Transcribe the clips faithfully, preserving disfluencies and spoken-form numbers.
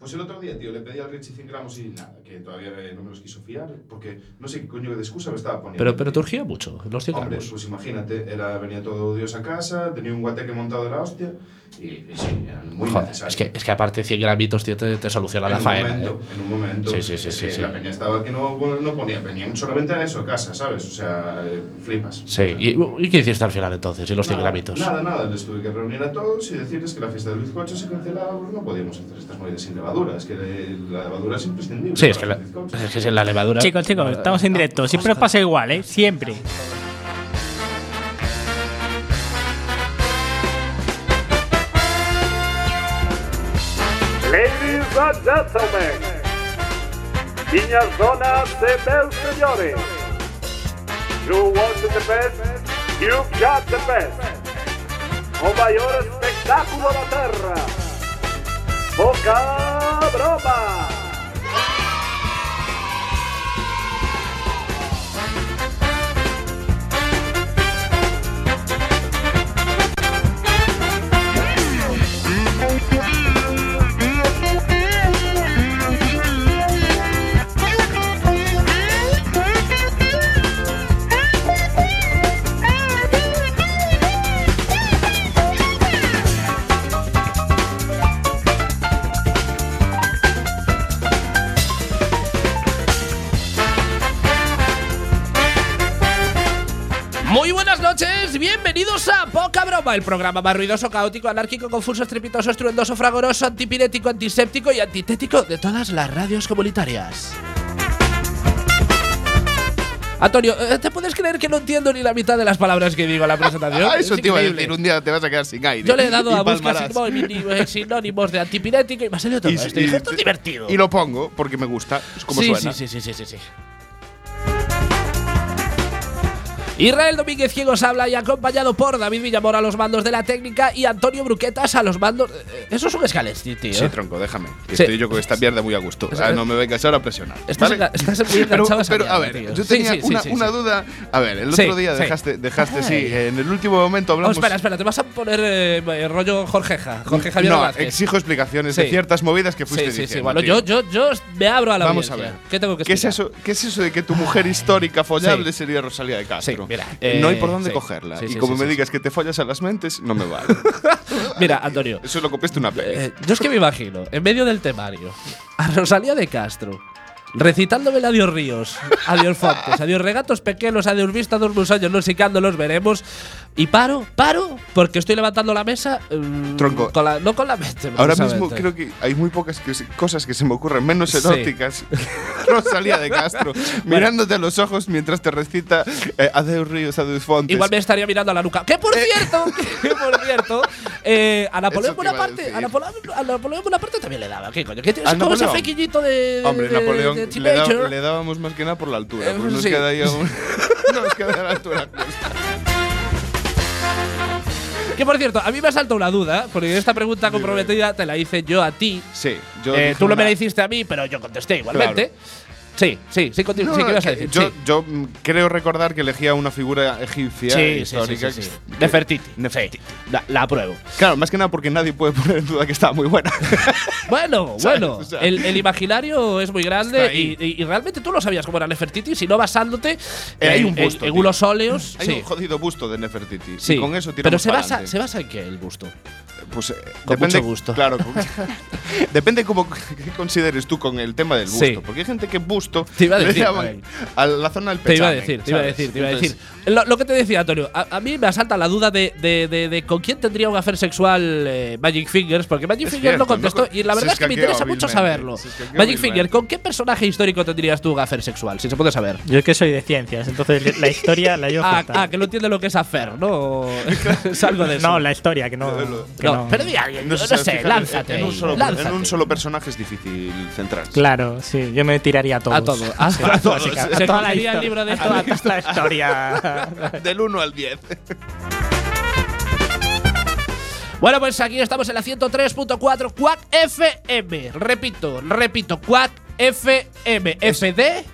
Pues el otro día, tío, le pedí al Richie cien gramos y nada, que todavía no me los quiso fiar, porque no sé qué coño de excusa me estaba poniendo. Pero, pero te urgía mucho, los cien Hombre, gramos. pues imagínate, era, venía todo Dios a casa, tenía un guateque montado de la hostia, y, y sí, eran muy Joder, necesarios. es que, es que aparte cien gramitos, tío, te, te soluciona en la un faena. momento, ¿eh? En un momento. Sí, sí, sí, es sí, que sí. La peña estaba que no, no ponía, venían solamente a eso, a casa, ¿sabes? O sea, eh, flipas. Sí, ¿Y, ¿y qué hiciste al final entonces? ¿Y los cien Nada, gramitos? Nada, nada, les tuve que reunir a todos y decirles que la fiesta del bizcocho se cancelaba, pues no podíamos hacer estas movidas sin levadura, es que la levadura es imprescindible. Sí, es que, para la, los bizcochos. es que sin la levadura. Chicos, chicos, estamos en directo. Siempre nos pasa igual, ¿eh? Siempre. Ladies and gentlemen, minhas donas e meus senhores, you want the best, you've got the best. O maior espectáculo da terra, Poca Broma. Muy buenas noches, bienvenidos a Poca Broma, el programa más ruidoso, caótico, anárquico, confuso, estrepitoso, estruendoso, fragoroso, antipirético, antiséptico y antitético de todas las radios comunitarias. Antonio, ¿te puedes creer que no entiendo ni la mitad de las palabras que digo en la presentación? Ah, eso Es te iba a increíble. decir, un día te vas a quedar sin aire. Yo le he dado Y a buscar palmarás. sinónimos, sinónimos de antipirético y me ha salido todo Y- esto. y- Y dije, esto es divertido. Y lo pongo porque me gusta, es como sí, suena. Sí, sí, sí, sí, sí, sí. Israel Domínguez Ciegos habla y acompañado por David Villamor a los mandos de la técnica y Antonio Bruquetas a los mandos. Eh, Eso es un escalesti, tío. Sí, tronco, déjame. que Sí. Estoy yo con esta mierda muy a gusto. Es- Ah, no me vengas ahora a presionar. Estás, ¿vale? enga- estás muy enganchado pero, a esa pero, a mierda, ver, tío. yo Sí, tenía sí, sí, una, sí, una sí. duda. A ver, el Sí, otro día sí. dejaste, dejaste sí, Ay. en el último momento Oh, hablamos. espera, espera, te vas a poner eh, eh, rollo Jorgeja. Jorge Javier no, Vázquez. exijo explicaciones Sí. de ciertas movidas que Sí, fuiste sí, sí. diciendo. Bueno, tío. yo, yo, yo me abro a la Vamos a audiencia. ver. ¿Qué tengo que ¿Qué es, explicar? eso, ¿Qué es eso de que tu mujer histórica follable Sí. sería Rosalía de Castro? Sí, mira, no hay eh, por dónde sí. cogerla. Sí, y sí, como sí, me sí, digas que te follas a las mentes, no me vale. Mira, Antonio. Eso es lo copiaste una peli. Eh, yo es que me imagino, en medio del temario, a Rosalía de Castro, recitándome Adiós Ríos, Adiós Fontes, Adiós Regatos Pequenos, Adiós Vista, Dos Musaños, no sé cuándo los veremos. Y paro, paro, porque estoy levantando la mesa. mm, Tronco. Con la, no con la mente. Ahora precisamente. mismo creo que hay muy pocas que se- cosas que se me ocurren menos Sí. eróticas que Rosalía de Castro mirándote a los ojos mientras te recita eh, Adeus Ríos, Adeus Fontes. Igual me estaría mirando a la nuca. Que por cierto, que por cierto, eh, a Napoleón Eso te iba a Bonaparte, decir. a Napoleón, a Napoleón Bonaparte también le daba. ¿Qué coño? ¿Qué ¿A tienes como ese Napoleón? flequillito de, Hombre, de, Napoleón de le, da- teenager? le dábamos más que nada por la altura. Eh, porque nos sí. queda ahí aún. Nos queda a la altura. Que por cierto, a mí me ha saltado una duda, porque esta pregunta comprometida te la hice yo a ti. Sí, yo. Eh, dije tú no me una- la hiciste a mí, pero yo contesté igualmente. Sí, sí, sí, continúa. No, sí, ¿qué ibas a que decir? Yo, Sí. yo mm, creo recordar que elegía una figura egipcia Sí, sí, sí, histórica. sí, sí. que- Nefertiti. Nefertiti. La, la apruebo. Claro, más que nada porque nadie puede poner en duda que estaba muy buena. Bueno, ¿Sabes? bueno, O sea, el, el imaginario es muy está grande ahí. y, y- y realmente tú no sabías cómo era Nefertiti, sino basándote Eh, hay en, un busto, en- en tío. unos óleos. Hay sí. un jodido busto de Nefertiti. Sí. Y con eso tiramos Pero se basa, pa'lante. se basa en qué el busto. Pues eh, Con depende, mucho gusto. Claro, con- depende cómo qué consideres tú con el tema del busto. Sí. Porque hay gente que busto Te iba a le decir, llaman Miguel. a la zona del Te iba a pechamen, decir, te iba a ¿sabes? decir, te iba a Entonces, decir. Lo, lo que te decía, Antonio, a, a mí me asalta la duda de, de, de, de con quién tendría un affair sexual eh, Magic Fingers, porque Magic Es Fingers cierto, lo contestó no- y la se verdad es que me escaqueó interesa mucho hábilmente, saberlo. se escaqueó Magic hábilmente. Finger, ¿con qué personaje histórico tendrías tú un affair sexual? Si se puede saber. Yo es que soy de ciencias, entonces la historia la llevo Ah, fatal. ah, que no entiende lo que es affair, ¿no? es algo de eso. No, la historia, que no. que No, no. pero di a alguien, no, se sé, sabe fijar, lánzate. En un, solo, lánzate. en un solo personaje es difícil centrarse. Claro, sí, yo me tiraría a todos. A todo. A, Sí, a todos. básica- Se a toda la cogería el histo- libro de a toda, toda la historia. Del uno al diez. Bueno, pues aquí estamos en la ciento tres punto cuatro Quack F M. Repito, repito, Quack F M. F D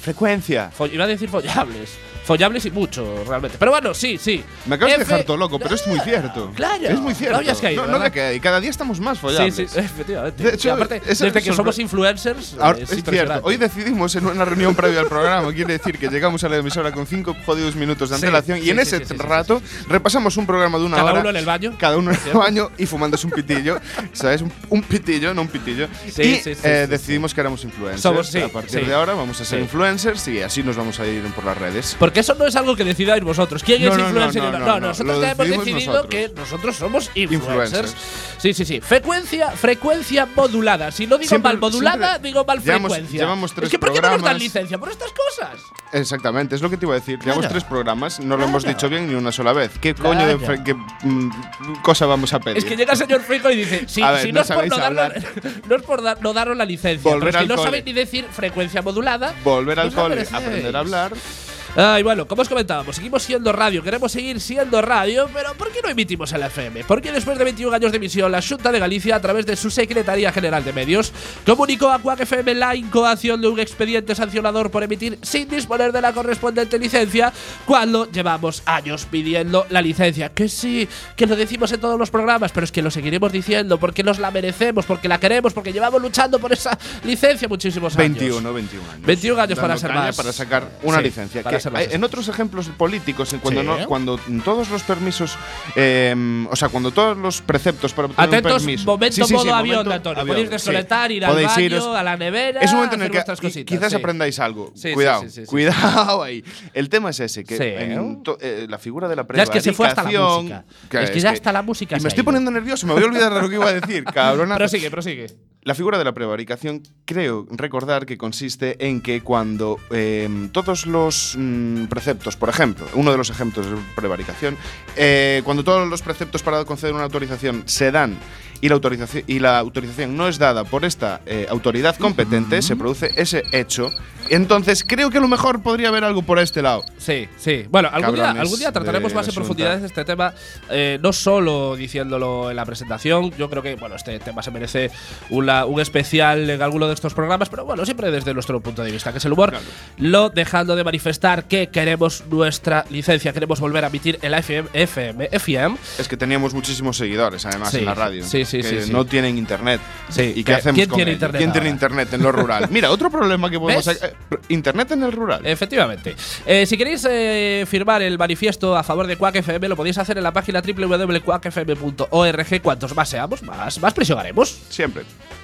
frecuencia. Fo- iba a decir follables. Follables y mucho, realmente. Pero bueno, sí, sí. Me acabas de F- dejar todo loco, pero es muy cierto. Claro. Es muy cierto. No habías caído, no, no ¿verdad? me caí. Cada día estamos más Sí, follables. sí, efectivamente. De hecho, Y aparte, es- desde que sorpre- somos influencers, Ahora, es es cierto. impresionante. Hoy decidimos en una reunión previa al programa, quiere decir que llegamos a la emisora con cinco jodidos minutos de Sí, antelación y sí, en sí, ese sí, sí, sí, rato repasamos un programa de una Cada hora. uno en el baño. Cada uno en el baño y fumándose un pitillo. ¿Sabes? Un, un pitillo, no un pitillo. Sí, y sí, sí, eh, sí, decidimos que éramos influencers. Somos- sí, a partir sí. de ahora vamos a ser Sí. influencers y así nos vamos a ir por las redes. Porque eso no es algo que decidáis vosotros. ¿Quién No, es no, no, influencer? no, y no, no, no, nosotros lo ya hemos decidimos decidido nosotros. que nosotros somos influencers. Influencers. Sí, sí, sí. Frecuencia, frecuencia modulada. Si no digo Siempre- mal modulada, siempre digo mal llevamos- frecuencia. llevamos tres es que ¿por qué no nos dan programas. licencia por estas cosas? Exactamente, es lo que te iba a decir. Llevamos Claro. tres programas, no lo hemos Claro. dicho bien ni una sola vez. ¿Qué coño de Claro. fre- qué, mm, cosa vamos a pedir? Es que llega el señor Frico y dice, si, A ver, si no no, es por sabéis no, darnos, hablar. no es por dar- no daros la licencia, Volver pero es que al no cole. sabéis ni decir frecuencia modulada. Volver al pues la cole, merecéis. aprender a hablar. Ay, bueno, como os comentábamos, seguimos siendo radio, queremos seguir siendo radio, pero ¿por qué no emitimos en la F M? Porque después de veintiún años de emisión, la Xunta de Galicia, a través de su Secretaría General de Medios, comunicó a Quack F M la incoación de un expediente sancionador por emitir sin disponer de la correspondiente licencia, cuando llevamos años pidiendo la licencia. Que sí, que lo decimos en todos los programas, pero es que lo seguiremos diciendo porque nos la merecemos, porque la queremos, porque llevamos luchando por esa licencia muchísimos años. veintiuno, veintiún años. veintiún años para Dando ser caña más. Para sacar una Sí, licencia. para Que ser más hay- en otros ejemplos políticos, en cuando, Sí. no, cuando todos los permisos, eh, o sea, cuando todos los preceptos para obtener Atentos, un permiso. momento Sí, sí, sí, modo avión, momento Antonio. avión, Podéis sí. desconectar, ir Podéis al baño, iros. a la nevera. Es un momento en el hacer que vuestras y- cositas, quizás sí. aprendáis algo. Sí, sí, cuidado, sí, sí, sí. cuidado ahí. El tema es ese, que Sí. en to- eh, la figura de la Ya es que se fue hasta la prevaricación- música. que Es que ya hasta la música Y se me ha estoy ido. poniendo nervioso, me voy a olvidar de lo que iba a decir, cabrona. Prosigue, prosigue. La figura de la prevaricación creo recordar que consiste en que cuando eh, todos los mm, preceptos, por ejemplo, uno de los ejemplos de prevaricación, eh, cuando todos los preceptos para conceder una autorización se dan y la autorización, y la autorización no es dada por esta eh, autoridad competente, se produce ese hecho. Entonces creo que a lo mejor podría haber algo por este lado. Sí, sí. Bueno, algún día, Cabrones algún día trataremos de más la en profundidad Xunta. de este tema, eh, no solo diciéndolo en la presentación. Yo creo que bueno, este tema se merece una- un especial en alguno de estos programas, pero bueno, siempre desde nuestro punto de vista, que es el humor. Claro. Lo dejando de manifestar que queremos nuestra licencia, queremos volver a emitir en la F M, F M, F M. Es que teníamos muchísimos seguidores, además, Sí, en la radio. sí, sí, que sí, sí. no tienen internet. Sí, ¿Y que- qué hacemos ¿quién con tiene ello? internet ¿Quién tiene ahora? internet en lo rural? Mira, otro problema que podemos… ¿Ves? eh, internet en el rural. Efectivamente. Eh, si queréis eh, firmar el manifiesto a favor de Quack F M, lo podéis hacer en la página doble u doble u doble u punto quack f m punto org. Cuantos más seamos, más, más presión haremos. Siempre.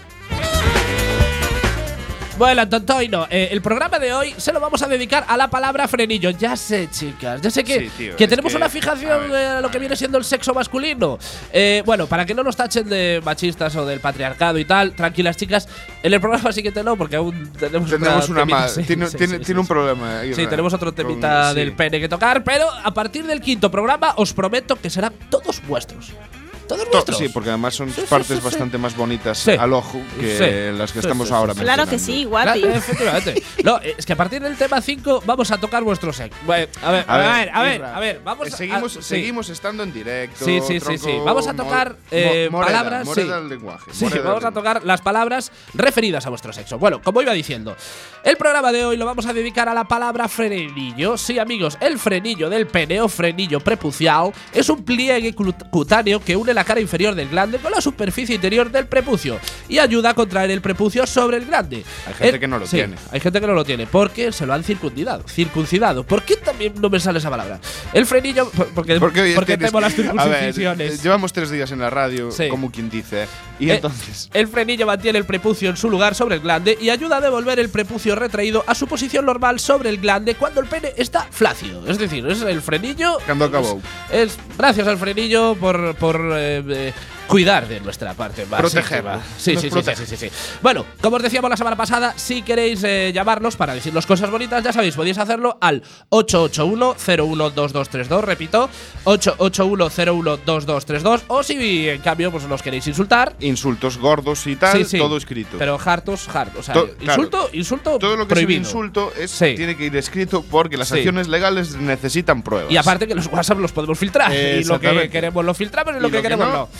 Bueno, Tontoino, eh, el programa de hoy se lo vamos a dedicar a la palabra frenillo. Ya sé, chicas, ya sé que, Sí, tío, que es tenemos que- una fijación a ver, eh, a lo a que ver. viene siendo el sexo masculino. Eh, bueno, para que no nos tachen de machistas o del patriarcado y tal, tranquilas, chicas, en el programa siguiente no, porque aún tenemos, Tenemos otra una temita. más. Sí, tiene sí, tiene, sí, tiene un sí. problema. ahí, Sí, ¿verdad? tenemos otro Con- temita sí. del pene que tocar, pero a partir del quinto programa os prometo que serán todos vuestros. Todos To- vuestros. Sí, porque además son Sí, sí, partes sí, sí. bastante más bonitas Sí. al ojo que Sí. las que Sí, estamos sí, ahora sí. Claro que mencionando. sí, guapi. Claro, efectivamente. No, es que a partir del tema cinco vamos a tocar vuestro sexo. Bueno, a ver, a ver, a ver, Isra, a ver, vamos eh, a- seguimos, sí. seguimos estando en directo. Sí, sí, sí, tronco, sí. Vamos a mo- tocar mo- eh, moreda, palabras. moreda sí. del lenguaje. Sí, moreda vamos del a tocar las palabras referidas a vuestro sexo. Bueno, como iba diciendo, el programa de hoy lo vamos a dedicar a la palabra frenillo. Sí, amigos, el frenillo del pene o frenillo prepucial es un pliegue clut- cutáneo que une la cara inferior del glande con la superficie interior del prepucio y ayuda a contraer el prepucio sobre el glande. Hay gente El- que no lo sí, tiene. Hay gente que no lo tiene porque se lo han circuncidado. Circuncidado. ¿Por qué también no me sale esa palabra? El frenillo. por- Porque, Porque hoy porque tienes- tengo las A ver, circuncisiones. eh, llevamos tres días en la radio, Sí. como quien dice. Y Eh, entonces. El frenillo mantiene el prepucio en su lugar sobre el glande y ayuda a devolver el prepucio retraído a su posición normal sobre el glande cuando el pene está flácido. Es decir, es el frenillo. Cando acabou. Es, es gracias al frenillo por, por eh, eh, cuidar de nuestra parte más Protegerlo. íntima. Sí, Nos sí, sí, protege. sí, sí, sí. Bueno, como os decíamos la semana pasada, si queréis eh, llamarnos para decirnos cosas bonitas, ya sabéis, podéis hacerlo al ocho ocho uno cero uno dos dos tres dos. Repito, ocho ocho uno cero uno dos dos tres dos. O si en cambio pues nos queréis insultar. Insultos gordos y tal, Sí, sí. todo escrito. Pero hartos, hard. O sea, To- claro. insulto, insulto todo lo que prohibido. es un insulto es, Sí. tiene que ir escrito porque las Sí. acciones legales necesitan pruebas. Y aparte que los WhatsApp los podemos filtrar. Y lo que Exactamente. queremos lo filtramos y, lo Y que lo que queremos no, no. tal.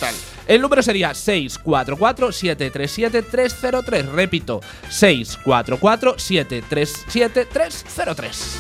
El número sería seis cuatro cuatro, siete tres siete, tres cero tres. Repito, seis cuatro cuatro, siete tres siete, tres cero tres.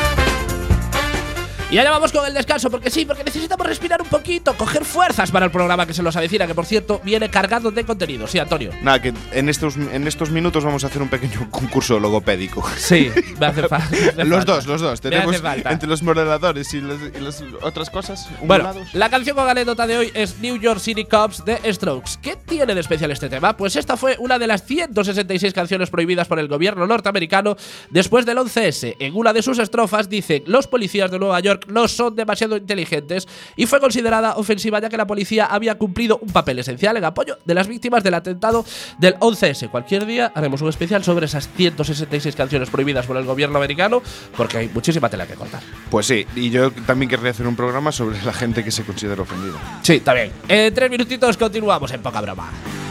Y allá vamos con el descanso, porque sí, porque necesitamos respirar un poquito, coger fuerzas para el programa que se nos avecina, que por cierto viene cargado de contenido. Sí, Antonio. Nada, que en estos, en estos minutos vamos a hacer un pequeño concurso logopédico. Sí, me hace, fa me hace los falta. dos, los dos. Me Tenemos hace falta. entre los modeladores y, los, y las otras cosas. Bueno, umulados. la canción con anécdota de hoy es New York City Cops de Strokes. ¿Qué tiene de especial este tema? Pues esta fue una de las ciento sesenta y seis canciones prohibidas por el gobierno norteamericano después del once ese. En una de sus estrofas dice: los policías de Nueva York no son demasiado inteligentes, y fue considerada ofensiva ya que la policía había cumplido un papel esencial en apoyo de las víctimas del atentado del once ese. Cualquier día haremos un especial sobre esas ciento sesenta y seis canciones prohibidas por el gobierno americano, porque hay muchísima tela que cortar. Pues sí, y yo también querría hacer un programa sobre la gente que se considera ofendida. Sí, también. En tres minutitos continuamos en Poca Broma.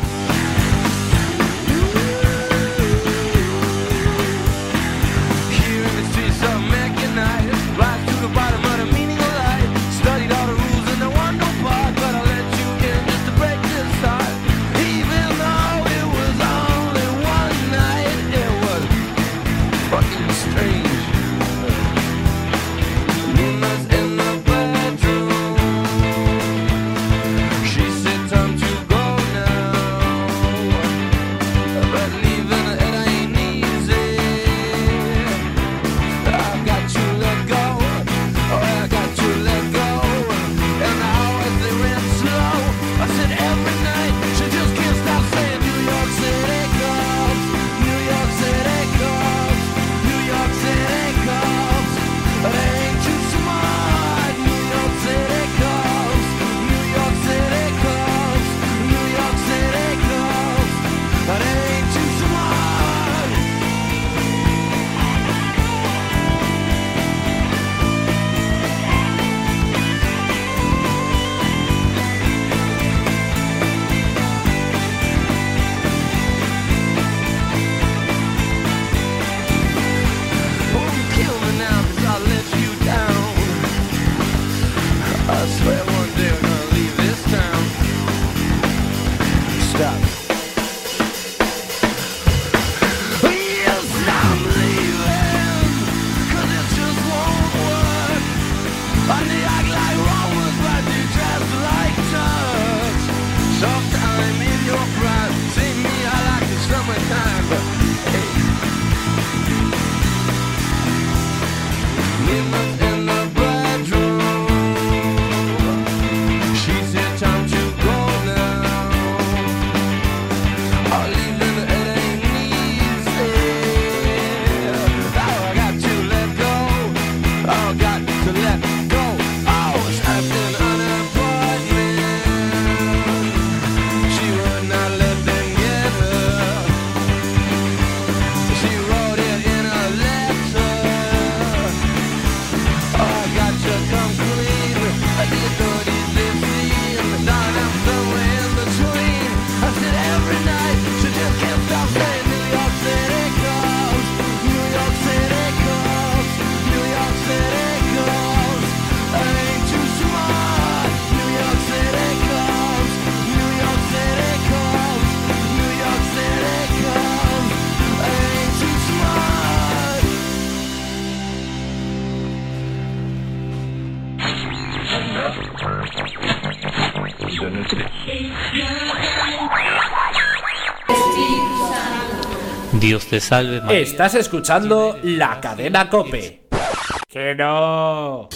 Dios te salve, María. Estás escuchando la cadena COPE. ¡Que no!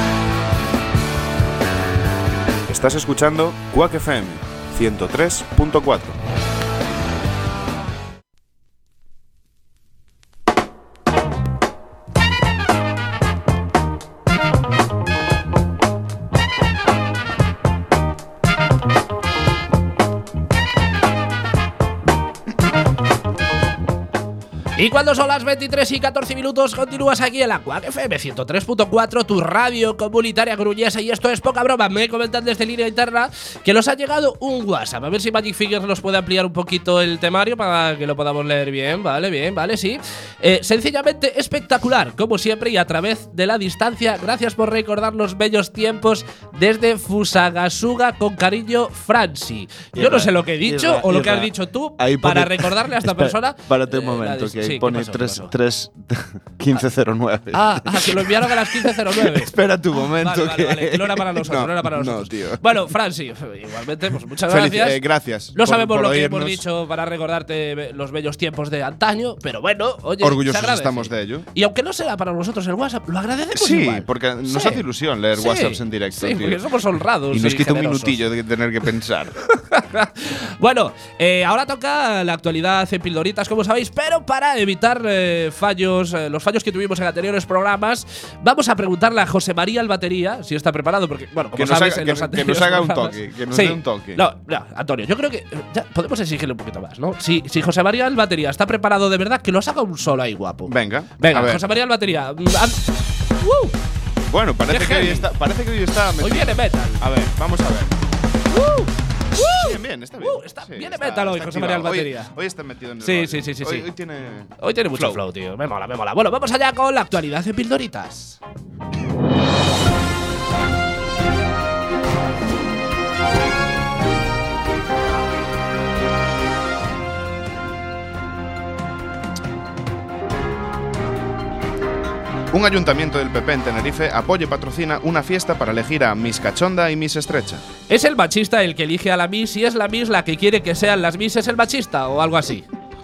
Estás escuchando Quack F M ciento tres punto cuatro. Y cuando son las veintitrés y catorce minutos, continúas aquí en la Quack F M ciento tres punto cuatro, tu radio comunitaria gruñesa. Y esto es poca broma. Me comentan desde línea interna que nos ha llegado un WhatsApp. A ver si Magic Figures nos puede ampliar un poquito el temario para que lo podamos leer bien. Vale, bien, vale, sí. Eh, sencillamente espectacular, como siempre, y a través de la distancia. Gracias por recordar los bellos tiempos desde Fusagasugá, con cariño, Franci. Yo no sé lo que he dicho Irra, o lo que Irra. has dicho tú Ahí para pone- recordarle a esta Espera, persona. Párate un eh, la momento, dis- que ahí sí, ¿qué pone pasó? ¿Qué tres, pasó? tres, quince cero nueve. Ah, ah, que lo enviaron a las quince cero nueve. Espera tu momento. Vale, vale, que… vale, que no era para nosotros, No, no, era para no, nosotros. tío. Bueno, Franci, igualmente, pues muchas Felici- gracias. eh, gracias No por- sabemos por lo que oírnos. hemos dicho para recordarte be- los bellos tiempos de antaño, pero bueno, oye, Orgullosos se agradece. estamos de ello. Y aunque no sea para nosotros el WhatsApp, lo agradecemos Sí, igual. porque nos Sí. hace ilusión leer Sí. WhatsApps en directo, Sí, tío. porque somos honrados. Y nos quita un generosos. minutillo de tener que pensar. Bueno, eh, ahora toca la actualidad en pildoritas, como sabéis, pero para evitar eh, fallos, eh, los fallos que tuvimos en anteriores programas, vamos a preguntarle a José María el batería si está preparado, porque, bueno, como Que nos sabes, haga- en que- los que anteriores nos haga un programas- toque, que nos Sí. dé un toque. No, no, Antonio, yo creo que eh, ya podemos exigirle un poquito más, ¿no? Si, si José María el batería está preparado de verdad, que nos haga un solo ahí guapo. Venga, Venga, a ver. José María el batería. mm, an- ¡Uh! Bueno, parece Qué que, hoy heavy. está, parece que hoy está Hoy metido. viene metal. A ver, vamos a ver. Bien, bien, está bien. Uh, está- viene metal hoy, José María el activado. batería. Hoy, hoy está metido en el Sí, rollo. sí, sí, sí, Hoy, sí. hoy tiene… Hoy tiene mucho flow. tío. Me mola, me mola. Bueno, vamos allá con la actualidad de pildoritas. Un ayuntamiento del P P en Tenerife apoya y patrocina una fiesta para elegir a Miss Cachonda y Miss Estrecha. ¿Es el machista el que elige a la Miss y es la Miss la que quiere que sean las Misses el machista o algo así?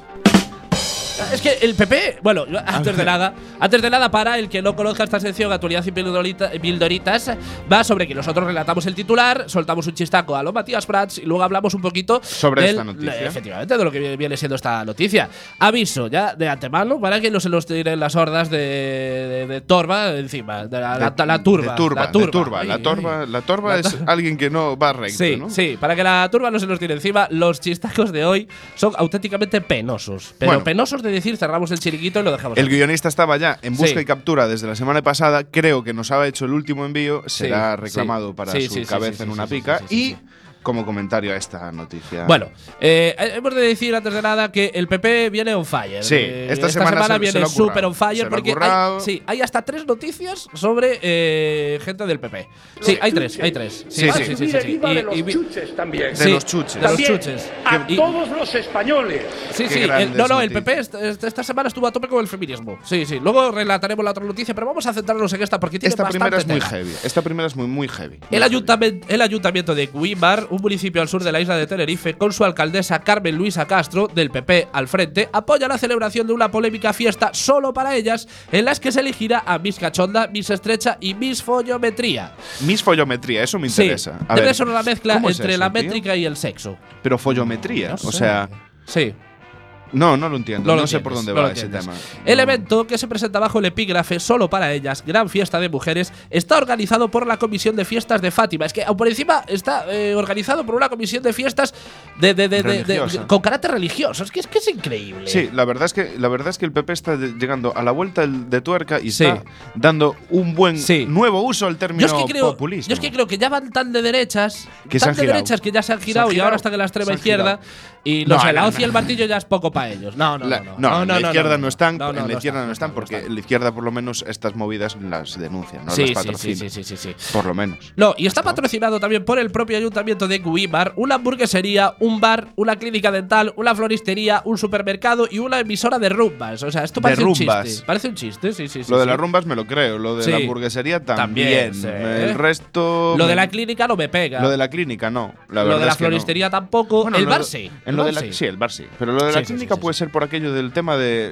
Es que el P P, bueno, yo antes de nada, antes de nada, para el que no conozca esta sección, Actualidad y Pildorita- Pildoritas, va sobre que nosotros relatamos el titular, soltamos un chistaco a lo Matías Prats y luego hablamos un poquito Sobre del- esta noticia. efectivamente, de lo que viene siendo esta noticia. Aviso ya de antemano para que no se nos tiren las hordas de, de, de torba encima, de la, la- De- la turba. de turba, la de turba. turba. Ay, La ay. torba, la torba La es to- alguien que no va recto, Sí, ¿no? sí, para que la turba no se nos tire encima, los chistacos de hoy son auténticamente penosos. Pero Bueno. penosos de decir, cerramos el chiringuito y lo dejamos. El aquí. guionista estaba ya en busca Sí. y captura desde la semana pasada. Creo que nos ha hecho el último envío. Será sí. reclamado para Sí, su sí, sí, cabeza sí, en sí, una sí, pica. sí, sí, sí, y sí. como comentario a esta noticia. Bueno, eh, hemos de decir antes de nada que el P P viene on fire. Sí, Eh, esta semana se- se viene lo ha currado. súper on fire Se lo ha porque hay, currado. sí, hay hasta tres noticias sobre eh, gente del P P. Sí, hay tres, hay tres. Sí, sí. sí, sí, sí, sí. Viva de Y- los y vi- chuches también. de sí, los chuches. de los También chuches. a Y- todos los españoles. Sí, Qué sí. el- grandes no, no, el noticias. P P est- est- esta semana estuvo a tope con el feminismo. Sí, sí. Luego relataremos la otra noticia, pero vamos a centrarnos en esta porque tiene Esta bastante primera es muy tela. heavy. Esta primera es muy, muy heavy. El ayuntamiento, el ayuntamiento de Guimar, un municipio al sur de la isla de Tenerife, con su alcaldesa Carmen Luisa Castro, del P P al frente, apoya la celebración de una polémica fiesta solo para ellas, en las que se elegirá a Miss Cachonda, Miss Estrecha y Miss Follometría. Miss Follometría, eso me Sí, interesa. A debe ver, ser una mezcla ¿cómo es entre eso, la tío? métrica y el sexo. Pero follometría, No o sé. sea… Sí. No, no lo entiendo. No, lo sé por entiendes, dónde no va lo ese entiendes. tema. El No. evento, que se presenta bajo el epígrafe Solo para ellas, Gran Fiesta de Mujeres, está organizado por la Comisión de Fiestas de Fátima. Es que, aun por encima, está eh, organizado por una comisión de fiestas de, de- de- de- de- Religiosa. con carácter religioso. Es que es, que es increíble. Sí, la verdad es que la verdad es que el P P está de- llegando a la vuelta del- de tuerca y Sí. está dando un buen Sí. nuevo uso al Yo término es, que creo, populismo. yo es que creo que ya van tan de derechas, Que se tan han de girado. derechas que ya se han girado, y girado. ahora están en la extrema Se han izquierda. girado. Y no, No, sé, la no, hoz y no. el martillo ya es poco para ellos. No, no, La- no. no, en la izquierda no, están, No, no, en la no izquierda están, no están no porque están. en la izquierda por lo menos estas movidas las denuncian, no Sí, las sí, patrocinan. sí, sí, sí, sí, sí. Por lo menos. No, y está patrocinado también por el propio ayuntamiento de Guimar, una hamburguesería, un bar, una clínica dental, una floristería, un supermercado y una emisora de rumbas. O sea, esto De parece un rumbas. chiste. Parece un chiste, sí, sí, sí. Lo de sí. las rumbas me lo creo, lo de Sí. la hamburguesería También, también. sí. El resto Lo me- de la clínica no me pega. lo de la clínica no, la Lo verdad de la es que no. floristería tampoco. Bueno, el lo bar de- sí. En el lo bar de la, sí. sí, el bar sí. Pero lo de Sí, la sí, clínica sí, sí, puede sí. ser por aquello del tema de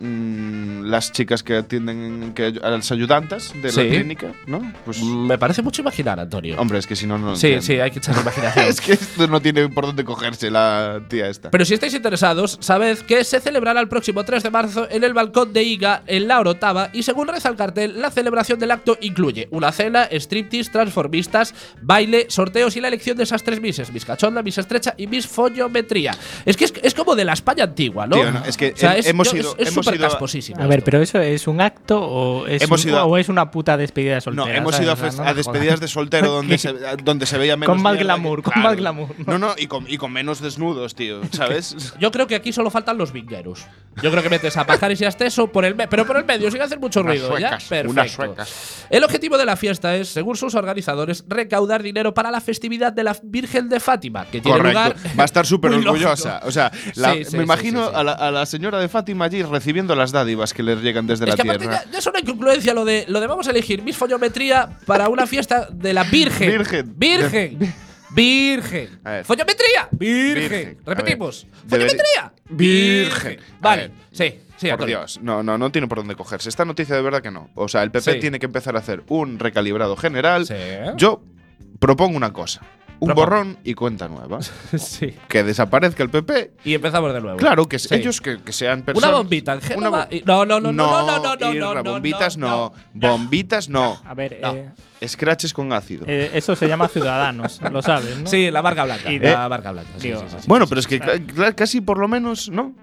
mm, las chicas que atienden que, a las ayudantas de Sí. la clínica, ¿no? Pues, Mm, Me parece mucho imaginar, Antonio. hombre, es que si no, no lo sí, entiendo. sí, hay que echar imaginación. Es que esto no tiene por dónde cogerse la tía esta. Pero si estáis interesados, sabed que se celebrará el próximo tres de marzo en el balcón de Iga, en La Orotava, y según reza el cartel, la celebración del acto incluye una cena, striptease, transformistas, baile, sorteos y la elección de esas tres misses, Miss Cachonda, Miss Estrecha y Miss Follometría. hostia. Es que es, es como de la España antigua, ¿no? Tío, no, es que o sea, hem- es, hemos yo- ido- es, es hemos súper ido a- casposísimo. A ver, esto. pero eso es un acto o es, Hemos un- ido a- o es una puta despedida de soltera. No, hemos ¿sabes? ido a, O sea, fest- no a me despedidas jodas. de soltero donde se, donde se veía menos. Con más mierda glamour, que- con más glamour. No, no, y con, y con menos desnudos, tío, ¿sabes? Yo creo que aquí solo faltan los vingueros. Yo creo que metes a Pajares y a Esteso por el me- pero por el medio, sin hacer mucho Unas ruido. suecas, ¿ya? Perfecto. unas suecas. El objetivo de la fiesta es, según sus organizadores, recaudar dinero para la festividad de la Virgen de Fátima, que tiene Correcto. lugar. Va a estar súper Muy orgullosa. lógico. O sea, la- Sí, sí, me sí, imagino sí, sí. A, la, a la señora de Fátima allí recibiendo las dádivas que les llegan desde Es la que aparte tierra. ya, ya es una incongruencia lo de, lo de vamos a elegir Miss Follometría para una fiesta de la Virgen. Virgen. Virgen. Virgen. A ver. Follometría. Virgen. Virgen. A Repetimos. ver. Follometría. Virgen. A Vale. ver. Sí, sí, Por Antonio. Dios, no, no, no tiene por dónde cogerse. Esta noticia de verdad que no. O sea, el P P Sí. tiene que empezar a hacer un recalibrado general. Sí. Yo propongo una cosa. Un Propon. borrón y cuenta nueva. Sí. Que desaparezca el P P. Y empezamos de nuevo. Claro, que Sí. ellos que, que sean personas. Una bombita en Una Génova. bo- y- No, no, no, no, no, no, no, no, Irra, no, no, bombitas no, no. bombitas no. A ver, No. eh, Scratches con ácido. eh, eso se llama Ciudadanos, lo sabes, ¿no? Sí, la marca blanca. Y- la marca blanca. Sí, Digo, sí, sí, sí. Bueno, pero es que ca- cla- casi por lo menos, ¿no?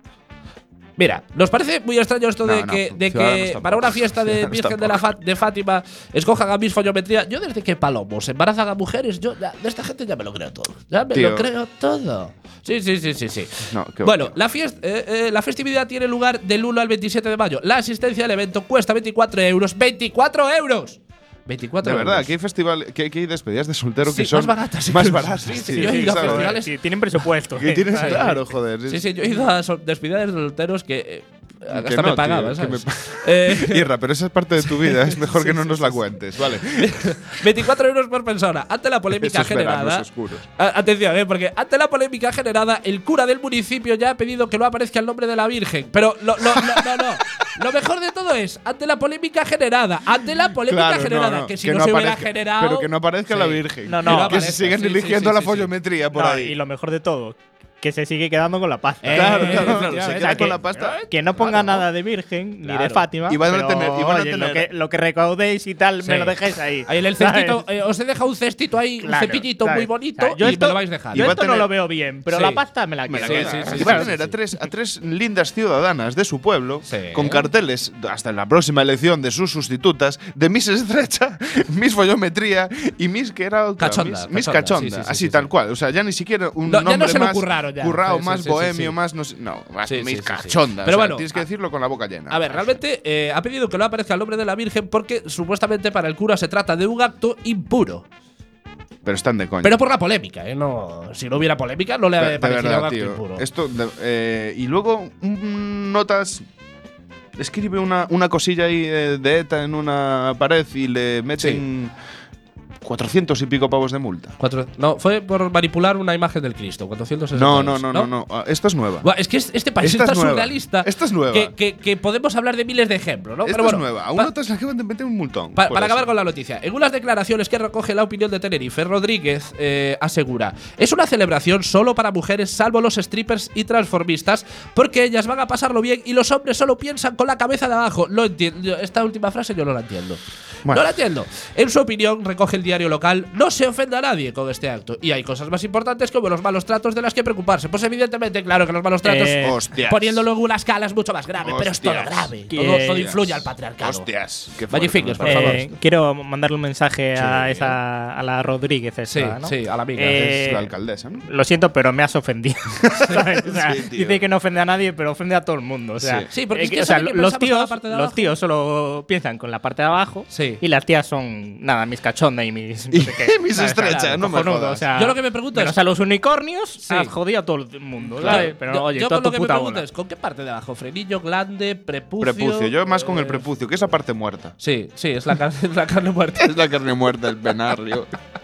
Mira, ¿nos parece muy extraño esto de No, no, que, de Ciudadanos que tampoco. para una fiesta de Ciudadanos Virgen de, la Fa- de Fátima escojan a Miss Follometría? Yo desde que Palomos embarazan a mujeres, yo ya- de esta gente ya me lo creo todo. Ya me Tío. lo creo todo. Sí, sí, sí, sí, sí. No, qué bueno, va. la, fiesta, eh, eh, la festividad tiene lugar del uno al veintisiete de mayo. La asistencia al evento cuesta veinticuatro euros. ¡veinticuatro euros! veinticuatro De verdad, euros. que hay festival, que hay, que hay despedidas de soltero Sí, que son más baratas, sí. Más baratas. Sí, sí, tío, yo he ido a ¿sabes? festivales. Sí, tienen presupuesto. Que eh, tienes, ¿sabes? claro, joder. Sí, sí, yo he ido a sol- despedidas de solteros que eh, hasta no, me pagaban, tío, que ¿sabes? me- Eh, Irra, pero esa es parte de tu vida, es mejor que Sí, no sí, nos sí, la sí. cuentes, ¿vale? veinticuatro euros por persona. Ante la polémica Esos veranos generada. oscuros. A- Atención, eh, porque ante la polémica generada, el cura del municipio ya ha pedido que no aparezca el nombre de la Virgen. Pero lo, lo- lo- no, no. Lo mejor de todo es, ante la polémica generada, ante la polémica Claro, generada, no, no, que si que no, no se hubiera aparezca- generado. pero que no aparezca la Virgen. No, no, Que no que Que aparezca, se sigan sí, sí, eligiendo sí, la sí, follometría por No, ahí. y lo mejor de todo, que se sigue quedando con la pasta. Eh, Claro, claro, claro, efectivamente. se O sea, queda con que- la pasta. Que no ponga nada de Virgen ni Claro. de Fátima. Y van a pero, tener- y van a oye, Lo, tener- que, lo que recaudéis y tal, Sí. me lo dejéis ahí. Ahí en el ¿sabes? cestito, eh, os he dejado un cestito ahí, Claro, un cepillito ¿sabes? muy bonito, O sea, yo y esto- me lo vais dejando. Yo Y va a esto no tener- lo veo bien, pero Sí. la pasta me la Me quiero. la Sí, queda. sí, sí, Y van a sí, tener sí, a, sí. tres, a tres lindas ciudadanas de su pueblo Sí. con carteles hasta la próxima elección de sus sustitutas de Miss Estrecha, Miss Follometría y Miss que era otra, Cachonda, Miss, Miss cachonda, Cachonda, sí, sí, sí, así sí, tal sí. cual. O sea, ya ni siquiera un No, ya no nombre se lo más curraron ya. currao, Sí, sí, más sí, sí, bohemio, sí. más no sé, no, más Sí, sí, Miss sí, sí. Cachonda. Pero o sea, bueno, tienes que decirlo con la boca llena. A ver, realmente eh, ha pedido que no aparezca el nombre de la Virgen porque supuestamente para el cura se trata de un acto impuro. Pero están de coña. Pero por la polémica, ¿eh? No, si no hubiera polémica, no le de, de parecería un verdad, acto tío. impuro. Esto de- eh, y luego mm, notas. Escribe una, una cosilla ahí eh, de ETA en una pared y le meten cuatrocientos y pico pavos de multa. Cuatro- no, fue por manipular una imagen del Cristo. cuatrocientos sesenta No, euros, no, no, no, no. Ah, Esta es nueva. Buah, es que es- este país Esta está es nueva. surrealista. Esta es nueva. Que, que- que podemos hablar de miles de ejemplos, ¿no? Esta Pero bueno, es nueva. A pa- una notas le acaban de meter un multón. Pa- por para eso. acabar con la noticia, en unas declaraciones que recoge la opinión de Tenerife, Rodríguez eh, asegura: es una celebración solo para mujeres, salvo los strippers y transformistas, porque ellas van a pasarlo bien y los hombres solo piensan con la cabeza de abajo. Lo entiendo. Yo- Esta última frase yo no la entiendo. Bueno. No la entiendo. En su opinión, recoge el diario local, no se ofende a nadie con este acto. Y hay cosas más importantes como los malos tratos de las que preocuparse. Pues evidentemente, claro que los malos tratos, Eh, Hostias. poniéndolo en una escala es mucho más grave, pero es todo Hostias. grave. Que- Todo, todo influye al patriarcado. Hostias. Qué Magic fuerte, Fingers, me por favor. Eh, quiero mandarle un mensaje a Sí. esa a la Rodríguez esta, Sí, ¿no? sí, a la amiga. Eh, Es la alcaldesa, ¿no? Lo siento, pero me has ofendido. ¿Sabes? O sea, Sí, tío. dice que no ofende a nadie, pero ofende a todo el mundo. O sea, Sí. Sí, porque es eh, que o sea, sabe que los pensamos con la tíos, parte de los abajo. tíos solo piensan con la parte de abajo Sí. y las tías son nada, mis cachondas y mis no Y sé qué. mis ¿sabes? estrechas, Claro, no me cojonudo, jodas. o sea, Yo lo que me pregunto menos es- a los unicornios, Sí. has jodido a todo el mundo, Claro, ¿sabes? Pero yo, oye, yo toda con lo tu que me puta pregunto bola. es ¿con qué parte de abajo? Frenillo, glande, prepucio. Prepucio. Yo más con el eh, prepucio, que es la parte muerta. Sí, sí, es la, car- es la carne muerta. Es la carne muerta, el venarrio.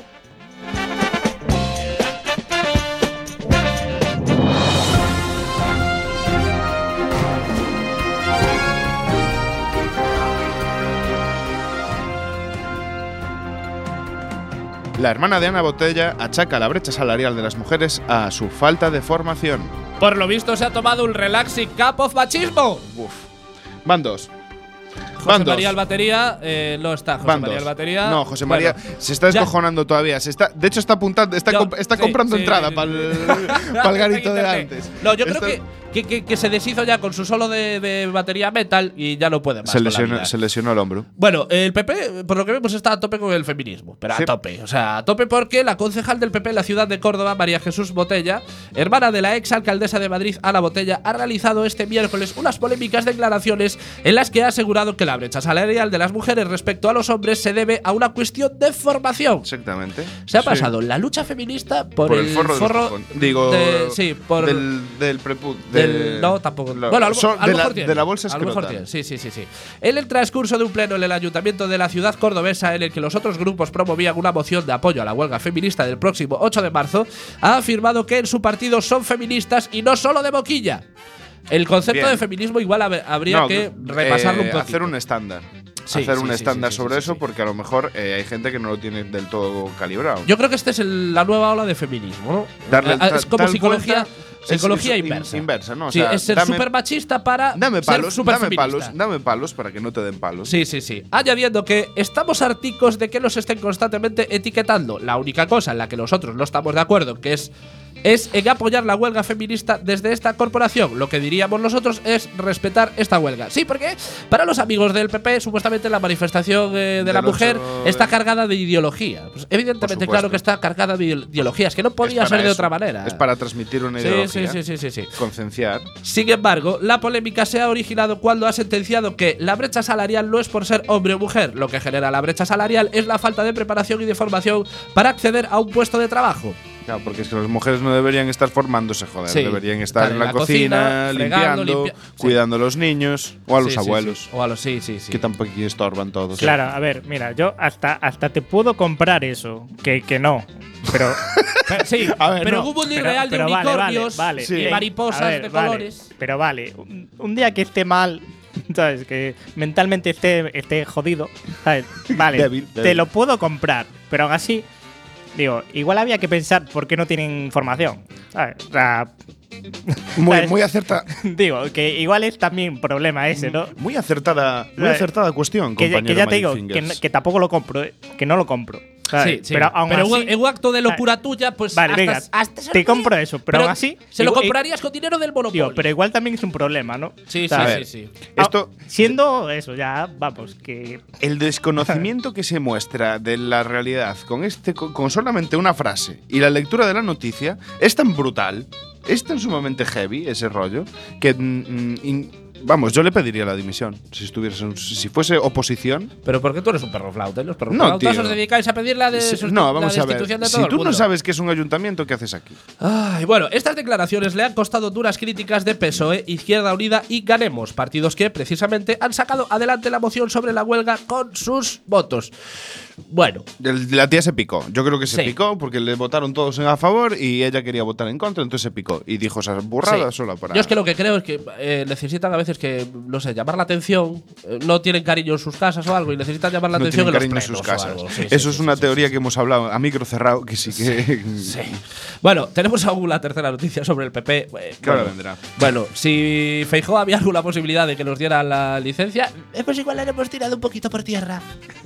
La hermana de Ana Botella achaca la brecha salarial de las mujeres a su falta de formación. Por lo visto se ha tomado un relaxing cup of machismo. Uf. Van dos. José Van dos. María el batería eh, no está. José Van María dos. el batería. No, José María Bueno, se está ya- descojonando todavía. Se está, de hecho, está apuntando, está, Yo- comp- está sí, comprando sí. entrada para el garito de Internet. antes. No, yo Está- creo que, que, que, que se deshizo ya con su solo de, de batería metal y ya no puede más. se, con la lesionó, vida. se lesionó el hombro. Bueno, el P P, por lo que vemos, está a tope con el feminismo. Pero Sí. a tope. O sea, a tope porque la concejal del P P en la ciudad de Córdoba, María Jesús Botella, hermana de la ex alcaldesa de Madrid, Ana Botella, ha realizado este miércoles unas polémicas declaraciones en las que ha asegurado que la brecha salarial de las mujeres respecto a los hombres se debe a una cuestión de formación. Exactamente. Se ha Sí. pasado la lucha feminista por, Por el forro, de los cojones. Digo, de- sí, por del, del prepu. del- de- no, tampoco. lo- bueno, a lo, son- a lo de, mejor la, tiene. de la bolsa A lo mejor escrotal. tiene. Sí, sí, sí, sí. En el transcurso de un pleno en el ayuntamiento de la ciudad cordobesa, en el que los otros grupos promovían una moción de apoyo a la huelga feminista del próximo ocho de marzo, ha afirmado que en su partido son feministas y no solo de boquilla. El concepto Bien. de feminismo igual hab- habría No, que eh, repasarlo un poco. Hacer un estándar. Sí, hacer sí, un sí, estándar sí, sí, sobre sí, eso, sí. porque a lo mejor eh, hay gente que no lo tiene del todo calibrado. Yo creo que esta es el- la nueva ola de feminismo, ¿no? Darle Ah, ta- es como tal psicología, vuelta, es- psicología es in- inversa. inversa, ¿no? O Sí, sea, es ser dame- súper machista para Dame ser palos, súper dame feminista. palos, dame palos para que no te den palos. Sí, sí, sí. Añadiendo que estamos harticos de que nos estén constantemente etiquetando. La única cosa en la que nosotros no estamos de acuerdo, que es, es en apoyar la huelga feminista desde esta corporación. Lo que diríamos nosotros es respetar esta huelga. Sí, porque para los amigos del P P, supuestamente la manifestación eh, de Del la mujer ocho de- está cargada de ideología. Pues evidentemente, supuesto. claro que está cargada de ideología. Es que no podía Es para ser de eso. otra manera. Es para transmitir una Sí, ideología. sí, sí, sí, sí, sí. Concienciar. Sin embargo, la polémica se ha originado cuando ha sentenciado que la brecha salarial no es por ser hombre o mujer. Lo que genera la brecha salarial es la falta de preparación y de formación para acceder a un puesto de trabajo. Claro, porque es que las mujeres no deberían estar formándose, joder. Sí. Deberían estar Estar en en la, la cocina, cocina, fregando, limpiando, limpia- sí. cuidando a los niños o a los Sí, sí, abuelos. sí. O a los sí, sí, sí. Que tampoco estorban todos. Claro, a ver, mira, yo hasta, hasta te puedo comprar eso, que, que no. Pero, Pero, sí, A ver, pero no. hubo un pero, irreal de pero vale, vale, unicornios vale. y Sí. mariposas A ver, de vale, colores. Pero vale, un, un día que esté mal, ¿sabes? Que mentalmente esté, esté jodido, ¿sabes? Vale, Débil, te débil. lo puedo comprar, pero aún así, digo, igual había que pensar por qué no tienen formación, ¿sabes? O sea, Muy, ¿sabes? muy acertada. digo, que igual es también problema ese, ¿no? Muy acertada, muy Vale. acertada cuestión, Que, ya- compañero que ya te digo, Magic que, no- Fingers. que tampoco lo compro, ¿eh? Que no lo compro. ¿sabes? Sí, sí. Pero aún Pero así, en un acto de locura tuya, pues Vale, hasta, venga, hasta se te lo podía- compro eso, pero aún así, se lo igual- comprarías con dinero del monopolio. Tío, pero igual también es un problema, ¿no? sí, sí, ¿sabes? sí, sí. Esto, Ah, siendo eso, ya vamos, que. el desconocimiento que se muestra de la realidad con, este, con, con solamente una frase y la lectura de la noticia es tan brutal, es tan sumamente heavy ese rollo, que. mm, in- vamos, yo le pediría la dimisión si, estuviese, en- si fuese oposición. Pero porque tú eres un perro flauta, ¿eh? Los perros No, flautas tío. os dedicáis a pedir la, de, Si- susti- no, la vamos a ver. destitución de Si todo el tú no mundo. sabes que es un ayuntamiento, ¿qué haces aquí? Ay, bueno, estas declaraciones le han costado duras críticas de P S O E, Izquierda Unida y Ganemos, partidos que precisamente han sacado adelante la moción sobre la huelga con sus votos. Bueno, El- La tía se picó. Yo creo que se Sí. picó porque le votaron todos a favor y ella quería votar en contra, entonces se picó y dijo esas burradas sí. sola para. Yo es que lo que creo es que eh, necesitan a veces que, no sé, llamar la atención. eh, no tienen cariño en sus casas o algo y necesitan llamar la no atención tienen en los cariño en sus plenos o casas. algo. Sí, sí, Eso sí, es una sí, teoría sí. que hemos hablado a micro cerrado que sí que. Sí. Bueno, tenemos aún la tercera noticia sobre el P P. eh, Que ahora bueno, vendrá. Bueno, si Feijóo había alguna posibilidad de que nos diera la licencia, eh, pues igual la hemos tirado un poquito por tierra.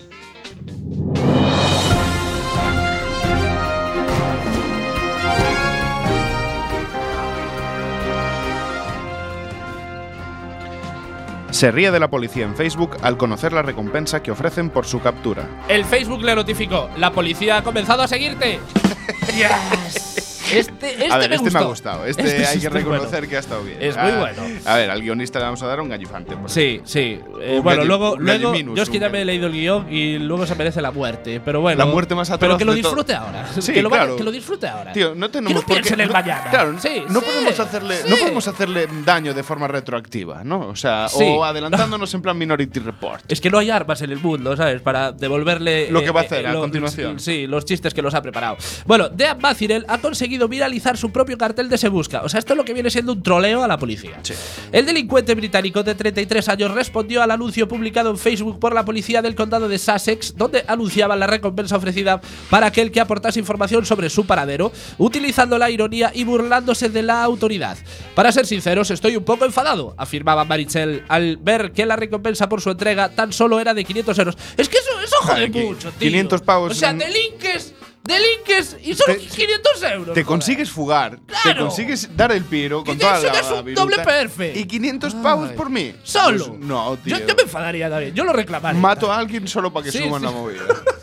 Se ríe de la policía en Facebook al conocer la recompensa que ofrecen por su captura. El Facebook le notificó: la policía ha comenzado a seguirte. Yes. Este, este a ver, me este gustó. me ha gustado. Este, Este hay sí que está reconocer bueno. que ha estado bien. Es muy Ah, bueno. A ver, al guionista le vamos a dar un gallifante. por Sí, sí. Eh, Un bueno, galli- luego, un luego galliminus, yo es que un ya me he galli- leído el guión y luego se merece la muerte. Pero bueno. La muerte más atroz Pero que lo de todo. disfrute ahora. Sí, que, lo vaya- claro. que lo disfrute ahora. Tío, no tenemos que no por qué- piense en el no- mañana. Claro, sí, no sí, podemos hacerle, sí. no podemos hacerle daño de forma retroactiva, ¿no? O sea, Sí. o adelantándonos en plan Minority Report. Es que no hay armas en el mundo, ¿sabes? Para devolverle. Lo que va a hacer a lo- continuación. Sí, los chistes que los ha preparado. Bueno, Dean Bacirel ha conseguido conseguido viralizar su propio cartel de Se Busca. O sea, esto es lo que viene siendo un troleo a la policía. Sí. El delincuente británico de treinta y tres años respondió al anuncio publicado en Facebook por la policía del condado de Sussex, donde anunciaban la recompensa ofrecida para aquel que aportase información sobre su paradero, utilizando la ironía y burlándose de la autoridad. Para ser sinceros, estoy un poco enfadado, afirmaba Marichel, al ver que la recompensa por su entrega tan solo era de quinientos euros. Es que eso, eso jode Ay, mucho, tío. quinientos pavos. O sea, delinques, delinques y solo Te- quinientos euros. Te joder. consigues fugar, te Claro. consigues dar el piro con Que te toda la sacas un viruta, doble perfe. y quinientos pavos Ay. por mí. Solo. Pues no, tío. Yo, yo me enfadaría también. Yo lo reclamaría. Mato a alguien solo para que Sí, suban sí. la movida.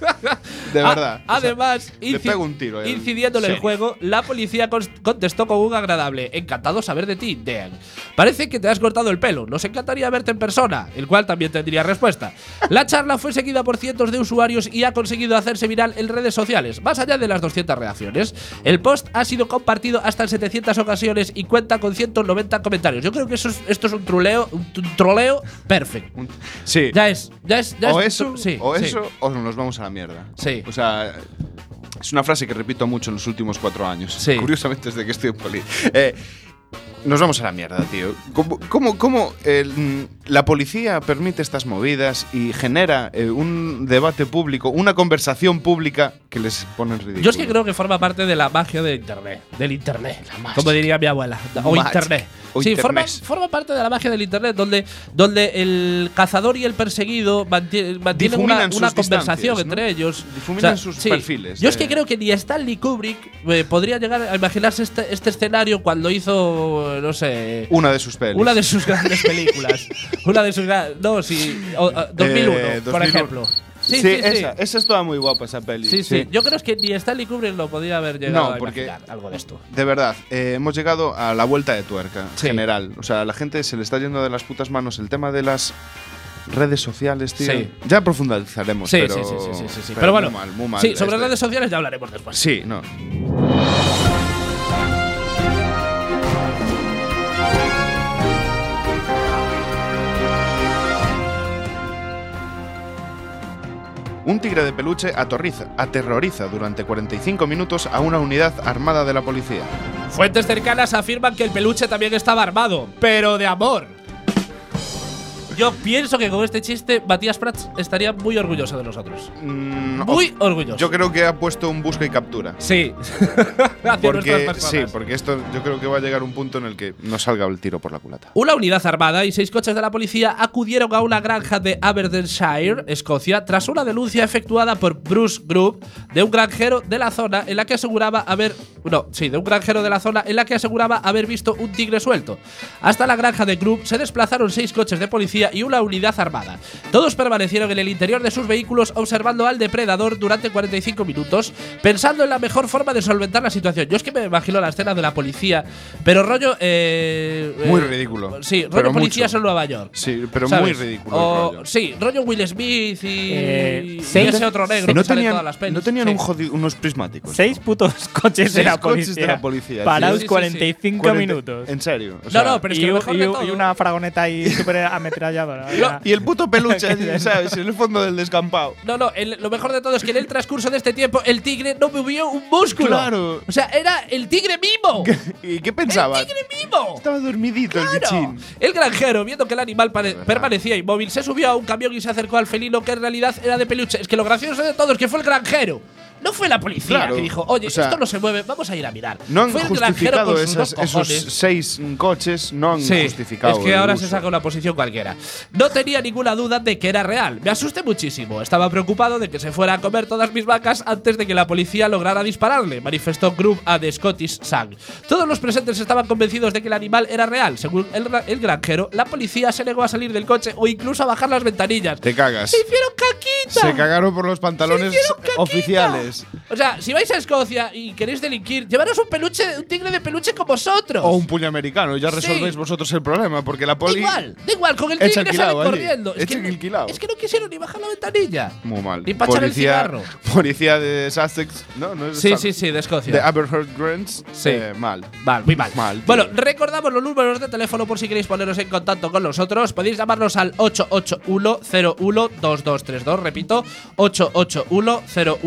De A- verdad. O sea, además, le inci- pego un tiro. a él. incidiéndole el Sí. juego, la policía cons- contestó con un agradable: encantado saber de ti, Dan. Parece que te has cortado el pelo. Nos encantaría verte en persona, el cual también tendría respuesta. La charla fue seguida por cientos de usuarios y ha conseguido hacerse viral en redes sociales. Más allá de las doscientas reacciones, el post ha sido compartido hasta en setecientas ocasiones y cuenta con ciento noventa comentarios. Yo creo que eso es- esto es un troleo, un t- troleo perfecto. Sí. Ya es, ya es, ya o es- eso, sí, o sí. eso, o nos vamos a la mierda. Sí. O sea, es una frase que repito mucho en los últimos cuatro años. Sí. Curiosamente, desde que estoy en poli. Eh, nos vamos a la mierda, tío. ¿Cómo, cómo, cómo, el, mm, la policía permite estas movidas y genera eh, un debate público, una conversación pública que les pone en ridículo? Yo es que creo que forma parte de la magia de Internet. Del Internet. Como diría mi abuela. O Mag- Internet. o sí, forma, Internet. forma parte de la magia del Internet, donde, donde el cazador y el perseguido mantie- mantienen una, Difuminan sus una conversación distancias, entre ¿no? ellos. Difuminan sus perfiles Yo es de- que creo que ni Stanley Kubrick eh, podría llegar a imaginarse este, este escenario cuando hizo, no sé, Una de sus pelis. una de sus grandes películas. una de sus grandes. No, sí. o- o- dos mil uno, Eh, por dos mil uno. ejemplo. Sí, Sí, sí, sí. esa, esa estaba muy guapa, esa peli. Sí, sí, Yo creo que ni Stanley Kubrick lo podía haber llegado No, a porque- imaginar algo de esto. De verdad, eh, hemos llegado a la vuelta de tuerca Sí. general. O sea, a la gente se le está yendo de las putas manos el tema de las redes sociales, tío. Sí. Ya profundizaremos, Sí, pero, sí, sí, sí, sí, sí, sí. pero Pero bueno, muy mal, muy mal. sí, sobre Este- redes sociales ya hablaremos después. Sí, no. Un tigre de peluche atorriza, aterroriza durante cuarenta y cinco minutos a una unidad armada de la policía. Fuentes cercanas afirman que el peluche también estaba armado, pero de amor. Yo pienso que con este chiste Matías Prats estaría muy orgulloso de nosotros. Mm, Muy orgulloso. Yo creo que ha puesto un busca y captura. Sí. Hacia Porque, nuestras sí, personas. porque esto yo creo que va a llegar un punto en el que nos salga el tiro por la culata. Una unidad armada y seis coches de la policía acudieron a una granja de Aberdeenshire, Escocia, tras una denuncia efectuada por Bruce Group de un granjero de la zona en la que aseguraba haber no, sí, de un granjero de la zona en la que aseguraba haber visto un tigre suelto. Hasta la granja de Group se desplazaron seis coches de policía y una unidad armada. Todos permanecieron en el interior de sus vehículos observando al depredador durante cuarenta y cinco minutos, pensando en la mejor forma de solventar la situación. Yo es que me imagino la escena de la policía, pero rollo eh, Muy eh, ridículo. Sí, rollo pero policías mucho. en Nueva York. Sí, pero ¿sabes? muy ridículo. O- el rollo. sí, rollo Will Smith y, Eh, y seis- ese otro negro no que sale en tenían, todas las pelis. no tenían Sí. un jodi- unos prismáticos. Seis putos coches de Seis la coches policía. de la policía, Parados sí. Sí, sí, sí. cuarenta y cinco cuarenta minutos. En serio. o No, sea, no, pero es que y, lo u- mejor y de u- todo- y una fragoneta ahí súper ametralladora. Era- Y el puto peluche allí, ¿sabes? En el fondo del descampado. No, no, el- lo mejor de todo es que en el transcurso de este tiempo el tigre no movió un músculo. Claro. O sea, era el tigre mimo. ¿Y qué pensaba? ¡El tigre mimo! Estaba dormidito el Claro. bichín. El granjero, viendo que el animal pare- permanecía inmóvil, se subió a un camión y se acercó al felino que en realidad era de peluche. Es que lo gracioso de todo es que fue el granjero. No fue la policía Claro. que dijo, oye, O sea, esto no se mueve, vamos a ir a mirar. No han fue el granjero justificado con sus esas- dos esos cojones. seis coches, no han Sí, justificado. es que el ahora uso. se saca una posición cualquiera. No tenía ninguna duda de que era real. Me asusté muchísimo. Estaba preocupado de que se fuera a comer todas mis vacas antes de que la policía lograra dispararle, manifestó Group a The Scottish Sun. Todos los presentes estaban convencidos de que el animal era real. Según el, ra- el granjero, la policía se negó a salir del coche o incluso a bajar las ventanillas. Te cagas. ¡Se hicieron caquita! Se cagaron por los pantalones ¡Se hicieron caquita! oficiales. O sea, si vais a Escocia y queréis delinquir, llevaros un peluche, un tigre de peluche con vosotros. O un puño americano. Ya Sí. resolvéis vosotros el problema, porque la Da poli. igual, da igual, con el Echa tigre el salen quilao allí. corriendo. Es Echa que, el quilao. es que no quisieron ni bajar la ventanilla. Muy mal. Ni para echar el cigarro. Policía de Sussex. No, no es Sí, Sussex. sí, sí, de Escocia. De Aberystwyth. Sí. eh, mal. Mal, muy mal. Mal, tío. Bueno, recordamos los números de teléfono por si queréis poneros en contacto con nosotros. Podéis llamarnos al ocho ocho uno cero uno dos dos tres dos. Repito, ocho ocho uno cero uno dos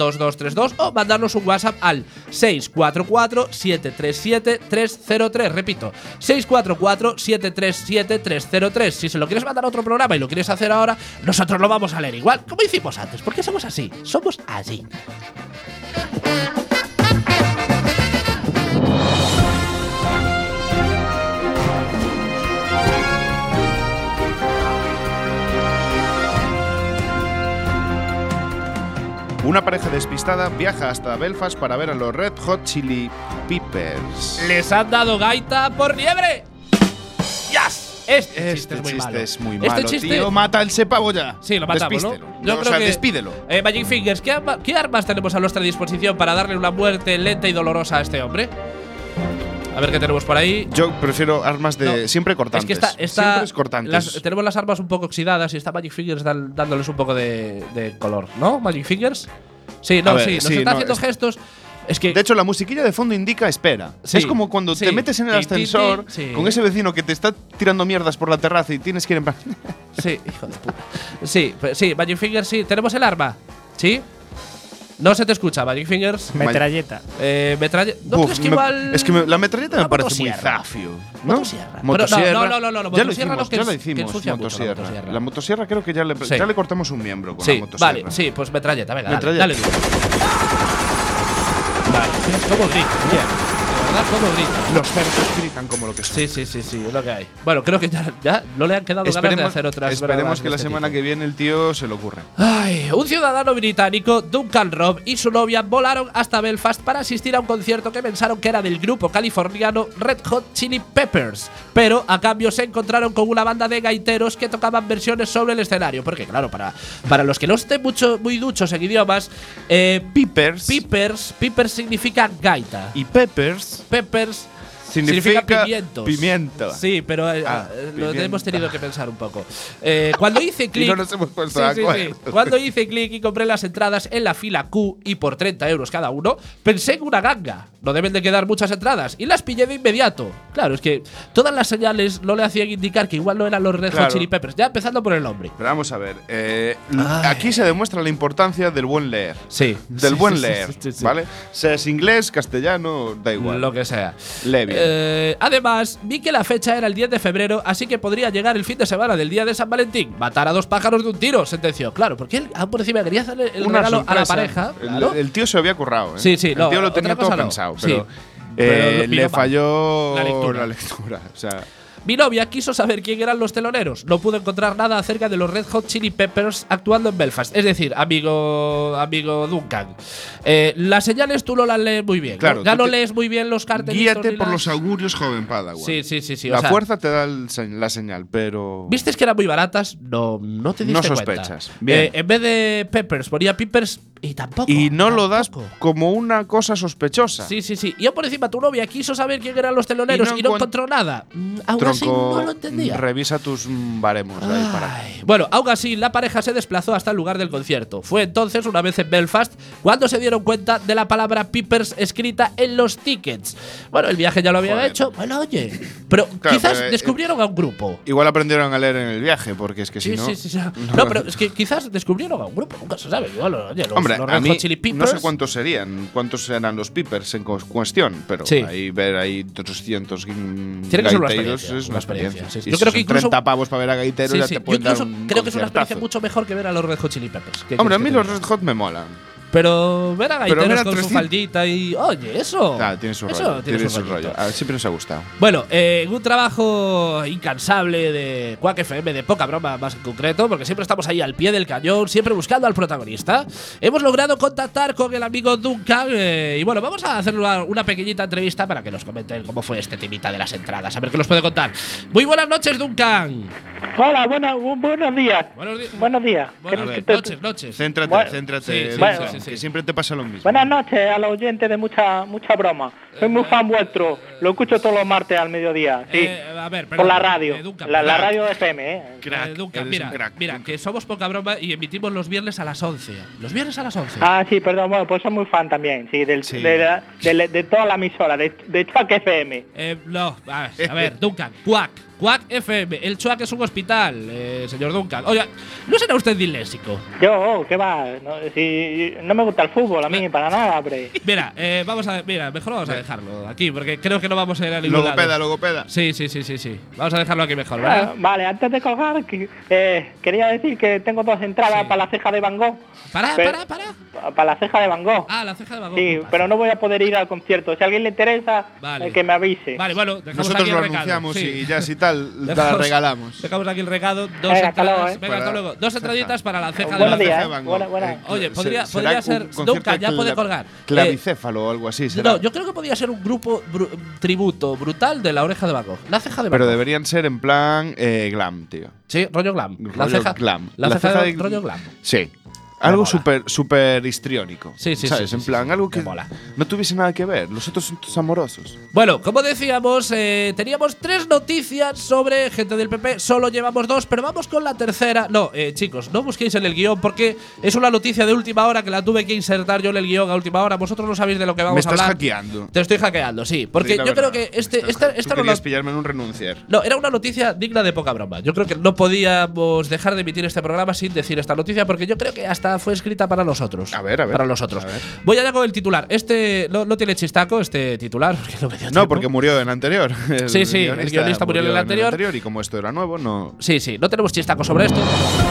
dos dos tres dos o mandarnos un WhatsApp al seis cuatro cuatro siete tres siete tres cero tres. Repito, seis cuatro cuatro siete tres siete tres cero tres. Si se lo quieres mandar a otro programa y lo quieres hacer ahora, nosotros lo vamos a leer igual, como hicimos antes, porque somos así, somos así. Una pareja despistada viaja hasta Belfast para ver a los Red Hot Chili Peppers. Les han dado gaita por liebre. ¡Yes! Este, Este chiste es muy chiste malo. es muy Este malo, chiste- tío. Mata el sepavo ya. Sí, lo matamos, ¿no? Despístelo. Yo o creo sea, que- despídelo. Eh, Magic Fingers, ¿qué, arma- ¿qué armas tenemos a nuestra disposición para darle una muerte lenta y dolorosa a este hombre? A ver qué tenemos por ahí. Yo prefiero armas de No, siempre cortantes. Es que está, está siempre es cortantes. las- tenemos las armas un poco oxidadas y está Magic Fingers dan- dándoles un poco de, de color, ¿no? Magic Fingers. Sí, no, A ver, sí, nos sí, está no, haciendo es- gestos. Es que De hecho, la musiquilla de fondo indica espera. Sí, es como cuando sí. te metes en el Ti, ti, ti, ascensor sí. con ese vecino que te está tirando mierdas por la terraza y tienes que ir en plan. sí, hijo de puta. Sí, pues sí, Magic Fingers, sí. ¿Tenemos el arma? ¿Sí? No se te escucha, Magic Fingers. Metralleta. Eh, metralla. ¿No Uf, crees que me- igual. es que me- la metralleta me Una parece muy motosierra. zafio. ¿no? Motosierra. Pero Motosierra. no, no, no, no, no, ya lo motosierra hicimos, no, que ya es- lo que hicimos. ensucia mucho la motosierra. motosierra. La motosierra creo que ya le, Sí. ya le cortamos un miembro con Sí, la motosierra. vale, sí, pues metralleta, venga, dale, Metralleta. dale duro. Vale, ¿ves cómo grita? Bien. De verdad, cómo grita. Los cerdos gritan como lo que son. Sí, sí, sí, sí, es lo que hay. Bueno, creo que ya, ya no le han quedado ganas de Esperemos, hacer otras esperemos bravadas que de la este semana tipo. que viene el tío se lo ocurre. Ay, un ciudadano británico, Duncan Robb, y su novia volaron hasta Belfast para asistir a un concierto que pensaron que era del grupo californiano Red Hot Chili Peppers, pero a cambio se encontraron con una banda de gaiteros que tocaban versiones sobre el escenario, porque claro, para, para los que no estén mucho, muy duchos en idiomas, eh, Peppers. Peppers, Peppers significa gaita. Y Peppers Peppers significa, pimientos. pimiento. Sí, pero eh, Ah, eh, lo pimienta. hemos tenido que pensar un poco. Eh, cuando hice clic. Y no nos hemos puesto Sí, de sí, acuerdo. sí. Cuando hice clic y compré las entradas en la fila Q y por treinta euros cada uno, pensé en una ganga. No deben de quedar muchas entradas y las pillé de inmediato. Claro, es que todas las señales no le hacían indicar que igual no eran los Red Hot Claro. Chili Peppers. Ya empezando por el nombre. Pero vamos a ver. eh, Ay. aquí se demuestra la importancia del buen leer. Sí. Del Sí, buen sí, sí, leer. sí, sí. ¿Vale? Seas inglés, castellano, da igual. Lo que sea. Lee bien. Eh, además, vi que la fecha era el diez de febrero, así que podría llegar el fin de semana del día de San Valentín. Matar a dos pájaros de un tiro, sentenció. Claro, porque él aún por encima quería hacerle el Una regalo a la sorpresa. pareja. El- Claro. El, tío se lo había currado, ¿eh? Sí, sí, El no, tío lo otra tenía cosa todo no. pensado, Sí. pero, Pero eh, vino le mal. falló La lectura. la lectura. O sea, Mi novia quiso saber quién eran los teloneros. No pudo encontrar nada acerca de los Red Hot Chili Peppers actuando en Belfast. Es decir, amigo, amigo Duncan, eh, las señales tú no las lees muy bien. ¿no? Claro, Ya tú no te- lees muy bien los cartelitos. guíate ni por las- los augurios, joven Padawan. Sí, sí, sí, sí. o La sea, fuerza te da el se- la señal, pero. ¿Vistes que eran muy baratas? No, no te diste No cuenta. sospechas. Bien. Eh, en vez de Peppers, ponía Peppers y tampoco. Y no lo das tampoco. como una cosa sospechosa. Sí, sí, sí. Y yo por encima, tu novia quiso saber quién eran los teloneros Y no y no, encuent- encontró nada. Mm, Aún así Tronco, no lo entendía. revisa tus mm, baremos ahí para. Ay. Bueno, aún así, la pareja se desplazó hasta el lugar del concierto. Fue entonces, una vez en Belfast, cuando se dieron cuenta de la palabra Peppers escrita en los tickets. Bueno, el viaje ya lo habían Joder. hecho. Bueno, oye. Pero Claro, quizás pero, eh, descubrieron a un grupo. Igual aprendieron a leer en el viaje, porque es que si Sí, no. sí, sí, sí. No, pero es que quizás descubrieron a un grupo. Nunca se sabe. Igual, oye, los, Hombre, los a Red mí Hot Chili no Peppers. sé cuántos serían, cuántos eran los Peppers en cu- cuestión, pero Sí. ahí ver ahí trescientos mm, Tiene que ser una gaiteros experiencia, es una una experiencia. experiencia, sí. Y Yo si creo que son incluso- treinta pavos para ver a gaiteros Sí, ya sí. te Yo pueden dar incluso un creo que es una experiencia conciertazo. mucho mejor que ver a los Red Hot Chili Peppers. ¿Qué Hombre, a quieres mí que los te diga? Red Hot me molan. Pero ver a Pero gaiteros ver a con su trescientos faldita y. Oye, eso. Ah, tiene su eso rollo. tiene, Tiene su, su rollito. rollo. Ah, siempre nos ha gustado. Bueno, eh, un trabajo incansable de Quack F M, de poca broma más en concreto, porque siempre estamos ahí al pie del cañón, siempre buscando al protagonista. Hemos logrado contactar con el amigo Duncan eh, y bueno, vamos a hacer una, una pequeñita entrevista para que nos comenten cómo fue este temita de las entradas, a ver qué nos puede contar. Muy buenas noches, Duncan. Hola, buena- bu- buenos días. Buenos, di- Buenos días. buenos Que- días. que- Noches, noches. Céntrate, Bueno, céntrate. sí, sí, Duncan, sí, sí, sí. que siempre te pasa lo mismo. Buenas noches a los oyentes de mucha mucha broma. soy muy fan vuestro. Lo escucho todos los martes al mediodía, sí. Eh, a ver, por perdón, la radio. eh, Duncan, la, la crack. radio F M, ¿eh? Eh, Duncan, eres mira, un crack, mira, Duncan. que somos poca broma y emitimos los viernes a las once. Los viernes a las once. Ah, sí, perdón, bueno, pues soy muy fan también, sí, del, Sí. De, la- de, la- de toda la emisora, de, de Chuac F M. Eh, no, a ver, a ver, Duncan, Quack, Quack F M. El Chuac es un hospital, eh, señor Duncan. Oiga, ¿no será usted disléxico? Yo, ¿qué va? No, si, no me gusta el fútbol, a mí, para nada, hombre. Mira, eh, vamos a, mira, mejor vamos a dejarlo aquí, porque creo que no vamos a ir a ningún Logopeda, lado. logopeda. Sí, sí, sí, sí, sí. Vamos a dejarlo aquí mejor, Ah, ¿verdad? vale, antes de colgar, que, eh, quería decir que tengo dos entradas Sí. para la ceja de Van Gogh. Para, Pe- para, para. Para la ceja de Van Gogh. Ah, la ceja de vagón. Sí, pero no voy a poder ir al concierto. Si a alguien le interesa, Vale. eh, que me avise. Vale, bueno, dejamos Nosotros aquí lo el recado. anunciamos sí. y ya si tal, la Dejamos- regalamos. Dejamos aquí el recado. Dos Venga, hasta entradas. luego, eh. Venga, hasta Para luego. Dos entraditas para la ceja de Buenos Van Gogh. días, Ceja de eh. Van Gogh. Buena- buena. Eh, Oye, se- podría- será podría un ser- concierto Duncan, ya cla- puede colgar. Clavicéfalo o algo así, será. No, yo creo que podría ser un grupo bru- tributo brutal de la oreja de Van Gogh. La ceja de Van Pero Gogh. deberían ser en plan eh, glam, tío. Sí, rollo glam. La Rollo ceja, glam. La, ceja, de rollo glam. Sí. Algo mola. súper súper histriónico. Sí, sí, ¿sabes? sí, en sí, plan, sí, algo me que mola. no tuviese nada que ver. Los otros son todos amorosos. Bueno, como decíamos, eh, teníamos tres noticias sobre gente del P P. Solo llevamos dos, pero vamos con la tercera. No, eh, chicos, no busquéis en el guión porque es una noticia de última hora que la tuve que insertar yo en el guión a última hora. Vosotros no sabéis de lo que vamos Me a estás hablar. hackeando. Te estoy hackeando, sí. Porque Di la yo creo verdad. que este, Me estás esta, hackeando. esta Tú no, querías la- pillarme en un renunciar. no, era una noticia digna de poca broma. Yo creo que no podíamos dejar de emitir este programa sin decir esta noticia porque yo creo que hasta fue escrita para nosotros. A ver, a ver. Para nosotros. A ver. Voy allá con el titular. Este no, no tiene chistaco, este titular. Porque no, me dio No, tiempo. porque murió en el anterior. El Sí, sí, el guionista murió en el anterior. Y como esto era nuevo, no. Sí, sí, no tenemos chistaco sobre esto.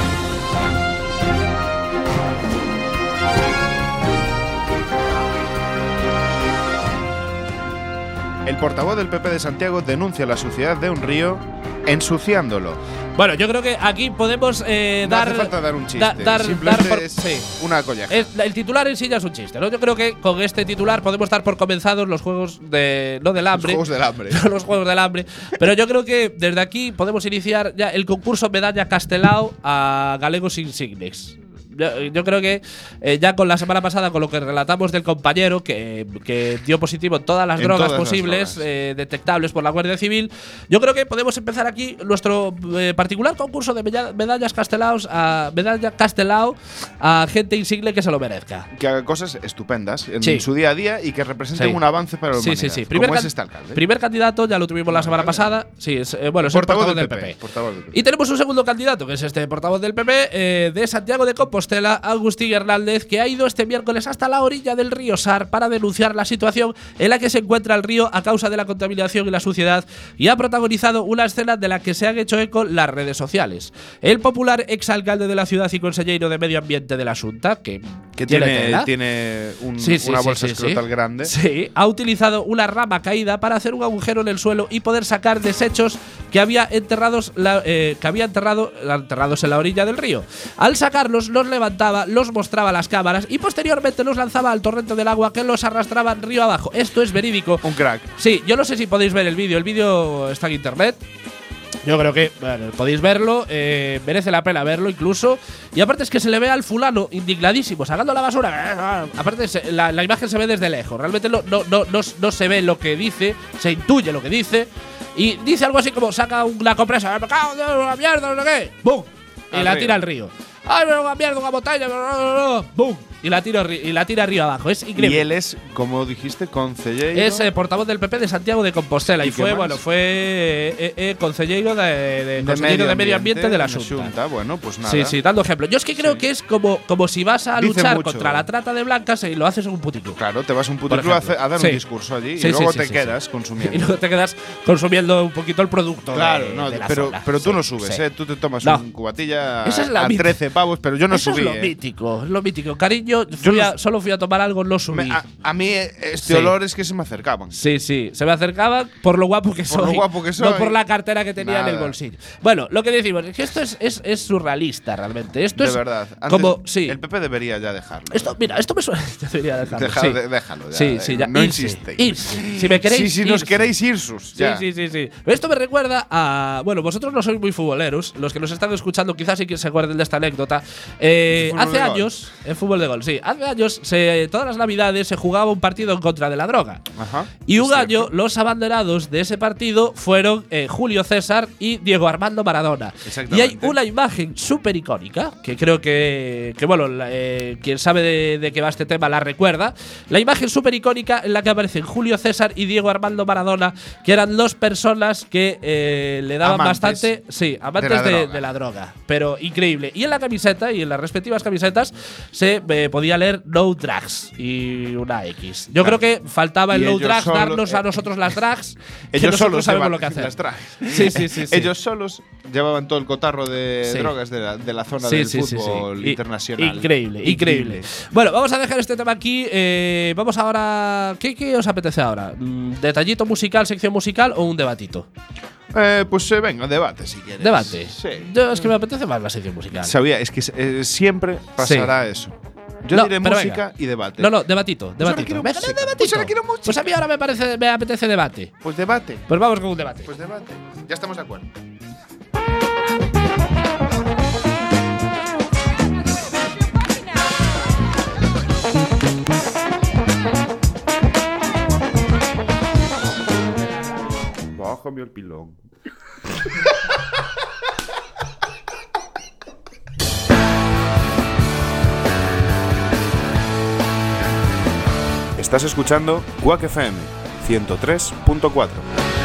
El portavoz del P P de Santiago denuncia la suciedad de un río ensuciándolo. Bueno, yo creo que aquí podemos eh, No dar. hace falta dar un chiste. da- dar, Simplemente dar por- es sí. una collaja. Es- el titular en sí ya es un chiste, ¿no? Yo creo que con este titular podemos dar por comenzados los juegos de. No del hambre. Los Juegos del Hambre. No los juegos del hambre. Pero yo creo que desde aquí podemos iniciar ya el concurso Medalla Castelao a Galegos Insignes. Yo, yo creo que eh, ya con la semana pasada, con lo que relatamos del compañero que, que dio positivo en todas las En drogas todas las posibles drogas. eh, detectables por la Guardia Civil, yo creo que podemos empezar aquí nuestro eh, particular concurso de meda- medallas Castelaos a medalla Castelao a gente insigne que se lo merezca. Que haga cosas estupendas en Sí. su día a día y que representen Sí. un avance para la Sí, humanidad. sí, sí. Primer, como can- es este alcalde. primer candidato, ya lo tuvimos la semana pasada. Sí, es, eh, bueno, es el portavoz del P P. Portavoz del P P. Y tenemos un segundo candidato, que es este portavoz del P P, eh, de Santiago de Compostela, Agustín Hernández, que ha ido este miércoles hasta la orilla del río Sar para denunciar la situación en la que se encuentra el río a causa de la contaminación y la suciedad, y ha protagonizado una escena de la que se han hecho eco las redes sociales. El popular exalcalde de la ciudad y consejero de Medio Ambiente de la Xunta, que, Que tiene tiene, tela. tiene un- Sí, sí, una sí, bolsa sí, escrotal sí. grande. Sí, ha utilizado una rama caída para hacer un agujero en el suelo y poder sacar desechos que había enterrados la- eh, que había enterrado enterrados en la orilla del río. Al sacarlos, los levantaba, los mostraba a las cámaras y posteriormente los lanzaba al torrente del agua que los arrastraba río abajo. Esto es verídico. Un crack. Sí, yo no sé si podéis ver el vídeo. El vídeo está en internet. Yo creo que bueno, podéis verlo, eh, merece la pena verlo incluso. Y aparte es que se le ve al fulano indignadísimo, sacando la basura. Aparte se- la, la imagen se ve desde lejos. Realmente no, no, no, no, no se ve lo que dice, se intuye lo que dice. Y dice algo así como saca una compresa, me cago en la mierda, no sé qué. ¡Bum! Y Al la río. tira al río. ¡Ay, pero una mierda, una botella! No, no, no, no. ¡Bum! Y la tira, arri- y la tira arriba abajo. Es increíble. Y él es, como dijiste, concejero. Es eh, portavoz del P P de Santiago de Compostela y, ¿Y qué fue, más? bueno, fue eh, eh, eh, concejero de, de, consejero de Medio Ambiente de la Xunta. Xunta. Bueno, pues nada. Sí, sí, dando ejemplo. Yo es que creo Sí. que es como, como si vas a Dice luchar mucho. contra la trata de blancas y lo haces en un puticlub. Claro, te vas a un Por puticlub a, ejemplo. hacer- a dar Sí. un discurso allí Sí, y luego sí, te sí, quedas sí. consumiendo. Y luego te quedas consumiendo un poquito el producto. Claro, de, no, de la pero, zona. pero tú Sí, no subes, sí. ¿eh? Tú te tomas No. un cubatilla Esa es la a mit- trece pavos, pero yo no Eso subí. es lo ¿eh? mítico, es lo mítico. Cariño, fui no- a- solo fui a tomar algo, no subí. Me- a, a mí eh, este Sí. olor es que se me acercaban. Sí, sí, se me acercaba por lo guapo que Por soy. lo guapo que No soy. por la cartera que tenía en el Nada. bolsillo. Bueno, lo que decimos es que esto es, es, es surrealista realmente. Esto De es verdad. Antes, como sí. El P P debería ya dejarlo. Esto, mira, esto me suena. Yo debería dejarlo. Deja- sí. de- déjalo ya, Sí, eh, sí, ya. no irse, insistéis. irse. Si me queréis. Sí, si nos irse. queréis ir sus. Sí, ya. sí, sí, sí. Esto me recuerda a. Bueno, vosotros no sois muy futboleros. Los que nos están escuchando, quizás sí que se acuerden de esta anécdota. Eh, Fútbol hace de gol. años, en fútbol de gol. fútbol, sí. Hace años, se, todas las navidades, se jugaba un partido en contra de la droga. Ajá. Y un Es año, cierto. los abanderados de ese partido fueron eh, Julio César y Diego Armando Maradona. Y hay una imagen súper icónica, que creo que, que bueno, la, eh, quien sabe de, de qué va este tema la recuerda. La imagen súper icónica en la que aparecen Julio César y Diego Armando Maradona, que eran dos personas que eh, le daban Amantes bastante. Sí, amantes de la de, droga. de la droga. Pero increíble. Y en la camiseta y en las respectivas camisetas se eh, podía leer No Drugs y una X. Yo Claro. creo que faltaba el Y No ellos Drugs, solo- darnos a eh, nosotros las drags. que Ellos nosotros solos sabemos llevan lo que hacer. las drags. Sí, sí, sí, sí. Ellos solos llevaban todo el cotarro de Sí. drogas de la, de la zona Sí, del sí, sí, sí. fútbol I- internacional. Increíble, increíble. Bueno, vamos a dejar este tema aquí. eh, vamos ahora. ¿Qué, ¿Qué os apetece ahora? Mm, ¿Detallito musical, sección musical o un debatito? Eh, pues eh, venga, debate si quieres. Debate. Sí. Yo es que me apetece más la sección musical. Sabía, es que eh, siempre pasará eso. Yo No, diré pero música venga. y debate. No, no, debatito, ahora debatito. quiero Venga, música. debatito. Pues ahora quiero música. Pues a mí ahora me, parece, me apetece debate. Pues debate. Pues vamos con un debate. Pues debate. Ya estamos de acuerdo. Bájame el pilón. Estás escuchando Quack F M ciento tres punto cuatro.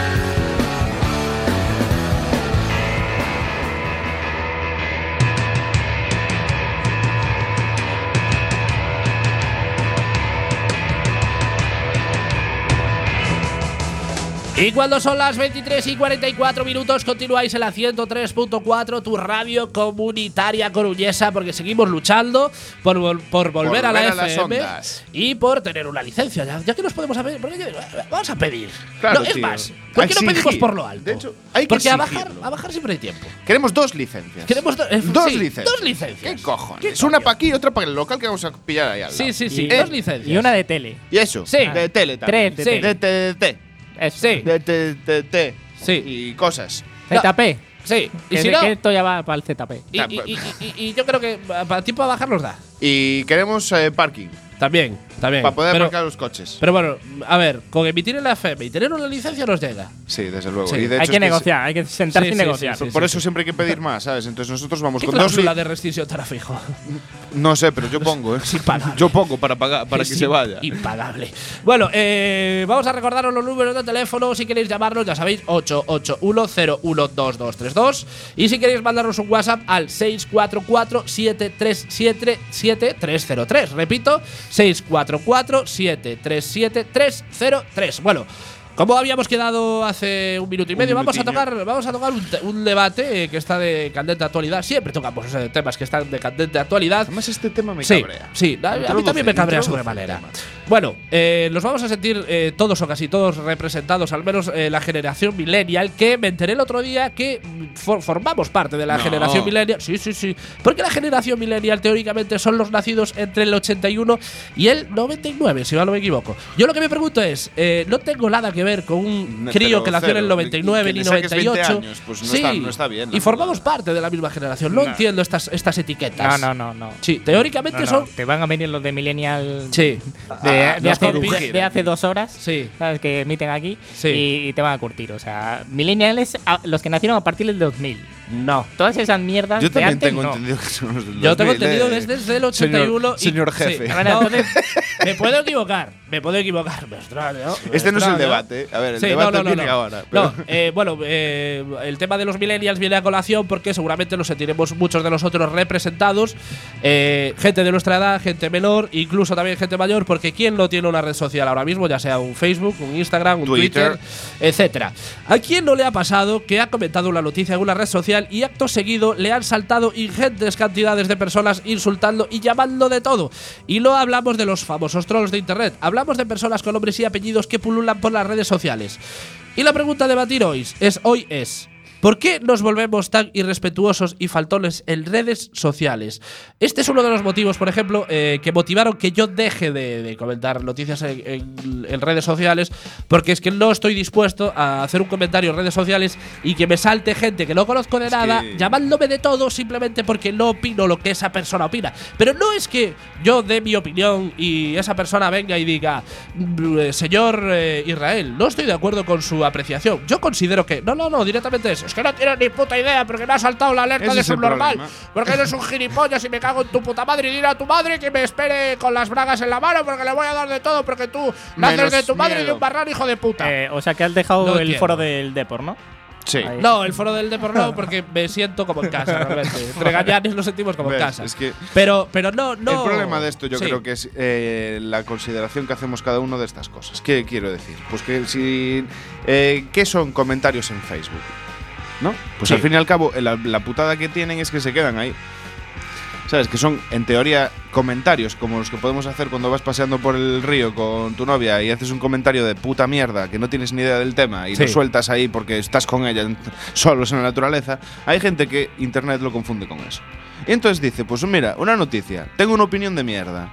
Y cuando son las veintitrés y cuarenta y cuatro minutos, continuáis en la ciento tres punto cuatro, tu radio comunitaria coruñesa, porque seguimos luchando por, vol- por volver Por a la volver a las F M ondas. y por tener una licencia. Ya, ya que nos podemos pedir, porque vamos a pedir. Claro, no, es tío. más, ¿por A qué no exigir. pedimos por lo alto? De hecho, hay que porque a bajar, exigirlo. a bajar siempre hay tiempo. Queremos dos licencias. Queremos do- eh, dos sí, licencias. dos licencias. ¿Qué cojones? ¿Qué Es una coño? para aquí y otra para el local que vamos a pillar ahí al lado. Sí, sí, sí, Y- dos licencias. Y una de tele. ¿Y eso? Sí. De tele también. Tres de De tele. T T. Eso. Sí. De T T T. Sí. Y cosas. Z P. Sí, y Que, si de- no, que esto ya va para el Z P. y, y- y- y- y yo creo que para ti para bajar nos da. Y queremos eh, parking. También, también. Para poder pero, aparcar los coches. pero bueno, a ver, con emitir en la F M y tener una licencia nos llega. Sí, desde luego. Sí. Y de Hay hecho que es que negociar, hay que sentarse Sí, y sí, negociar. sí, sí, Por eso siempre hay que pedir más, ¿sabes? Entonces nosotros vamos ¿Qué con dos cláusula li- de rescisión tarifijo? No sé, pero yo pongo, ¿eh? impagable. Yo pongo para pagar, para Es que se vaya. Impagable. Bueno, eh, vamos a recordaros los números de teléfono. Si queréis llamarnos, ya sabéis, ocho ocho uno cero uno dos dos tres dos. Y si queréis mandarnos un WhatsApp al seis cuatro cuatro siete tres siete siete tres cero tres. Repito, seis cuatro cuatro siete tres siete tres cero tres. Bueno, como habíamos quedado hace un minuto y Un medio, vamos a minutillo. tocar, vamos a tocar un, te- un debate eh, que está de candente actualidad. Siempre tocamos eh, temas que están de candente actualidad. Además, este tema me Sí, cabrea. sí, a, a mí Introduce, también me cabrea introduce sobremanera. el tema. Bueno, eh, nos vamos a sentir eh, todos o casi todos representados, al menos eh, la generación millennial, que me enteré el otro día que mm, for- formamos parte de la No. generación millennial. Sí, sí, sí. Porque la generación millennial teóricamente son los nacidos entre el ochenta y uno y el noventa y nueve, si no me equivoco. Yo lo que me pregunto es, eh, no tengo nada que ver con un No, crío pero que nació en el cero. noventa y nueve Que ni le saques noventa y ocho. veinte años, pues no sí, está- no está bien, y la formamos verdad. parte de la misma generación. No, No. entiendo estas, estas etiquetas. No, no, no, no. Sí, teóricamente No, no, son. Te van a venir los de Millennial Sí. de, Ah, de los hace, compis. de- de hace dos horas. Sí. ¿Sabes? Que emiten aquí. Sí. Y, y te van a curtir. O sea, Millennials, a- los que nacieron a partir del dos mil. No. Todas esas mierdas Yo de también antes, tengo no. entendido que son los del Yo tengo dos mil, entendido eh. desde el ochenta y uno. Señor, y- señor sí. jefe. A ver, No, entonces- me puedo equivocar, me puedo equivocar. Me extraña, ¿no? Me Este no es el extraña. debate. A ver, el Sí, debate no, no, no, viene no. ahora. No, pero- eh, bueno, eh, el tema de los millennials viene a colación porque seguramente nos sentiremos muchos de nosotros representados. eh, gente de nuestra edad, gente menor, incluso también gente mayor, porque ¿quién no tiene una red social ahora mismo? Ya sea un Facebook, un Instagram, un Twitter, Twitter. etcétera. ¿A quién no le ha pasado que ha comentado una noticia en una red social y acto seguido le han saltado ingentes cantidades de personas insultando y llamando de todo? Y no hablamos de los famosos trolls de internet, hablamos de personas con nombres y apellidos que pululan por las redes sociales. Y la pregunta a debatir hoy es, hoy es ¿Por qué nos volvemos tan irrespetuosos y faltones en redes sociales? Este es uno de los motivos, por ejemplo, eh, que motivaron que yo deje de, de comentar noticias en, en, en redes sociales, porque es que no estoy dispuesto a hacer un comentario en redes sociales y que me salte gente que no conozco de Es nada, que- llamándome de todo simplemente porque no opino lo que esa persona opina. Pero no es que yo dé mi opinión y esa persona venga y diga, "Mm, señor eh, Israel, no estoy de acuerdo con su apreciación". Yo considero que no, no, no, directamente es, es que no tienes ni puta idea porque me ha saltado la alerta Ese de es el subnormal, problema. porque eres un gilipollas y me cago en tu puta madre, y dile a tu madre que me espere con las bragas en la mano porque le voy a dar de todo porque tú naces Menos de tu madre y de miedo. un barran, hijo de puta. Eh, o sea que has dejado No el entiendo. foro del Depor, ¿no? Sí. Ahí. No, el foro del Depor no, porque me siento como en casa, realmente. Entre gañanes nos sentimos como en ¿Ves? casa. Es que pero, pero no, no. el problema de esto yo Sí. creo que es eh, la consideración que hacemos cada uno de estas cosas. ¿Qué quiero decir? Pues que si… Eh, ¿Qué son comentarios en Facebook? ¿No? Pues Sí. al fin y al cabo, la, la putada que tienen es que se quedan ahí. ¿Sabes? Que son, en teoría, comentarios como los que podemos hacer cuando vas paseando por el río con tu novia y haces un comentario de puta mierda que no tienes ni idea del tema y Sí. lo sueltas ahí porque estás con ella en- solos en la naturaleza. Hay gente que Internet lo confunde con eso. Y entonces dice, pues mira, una noticia, tengo una opinión de mierda.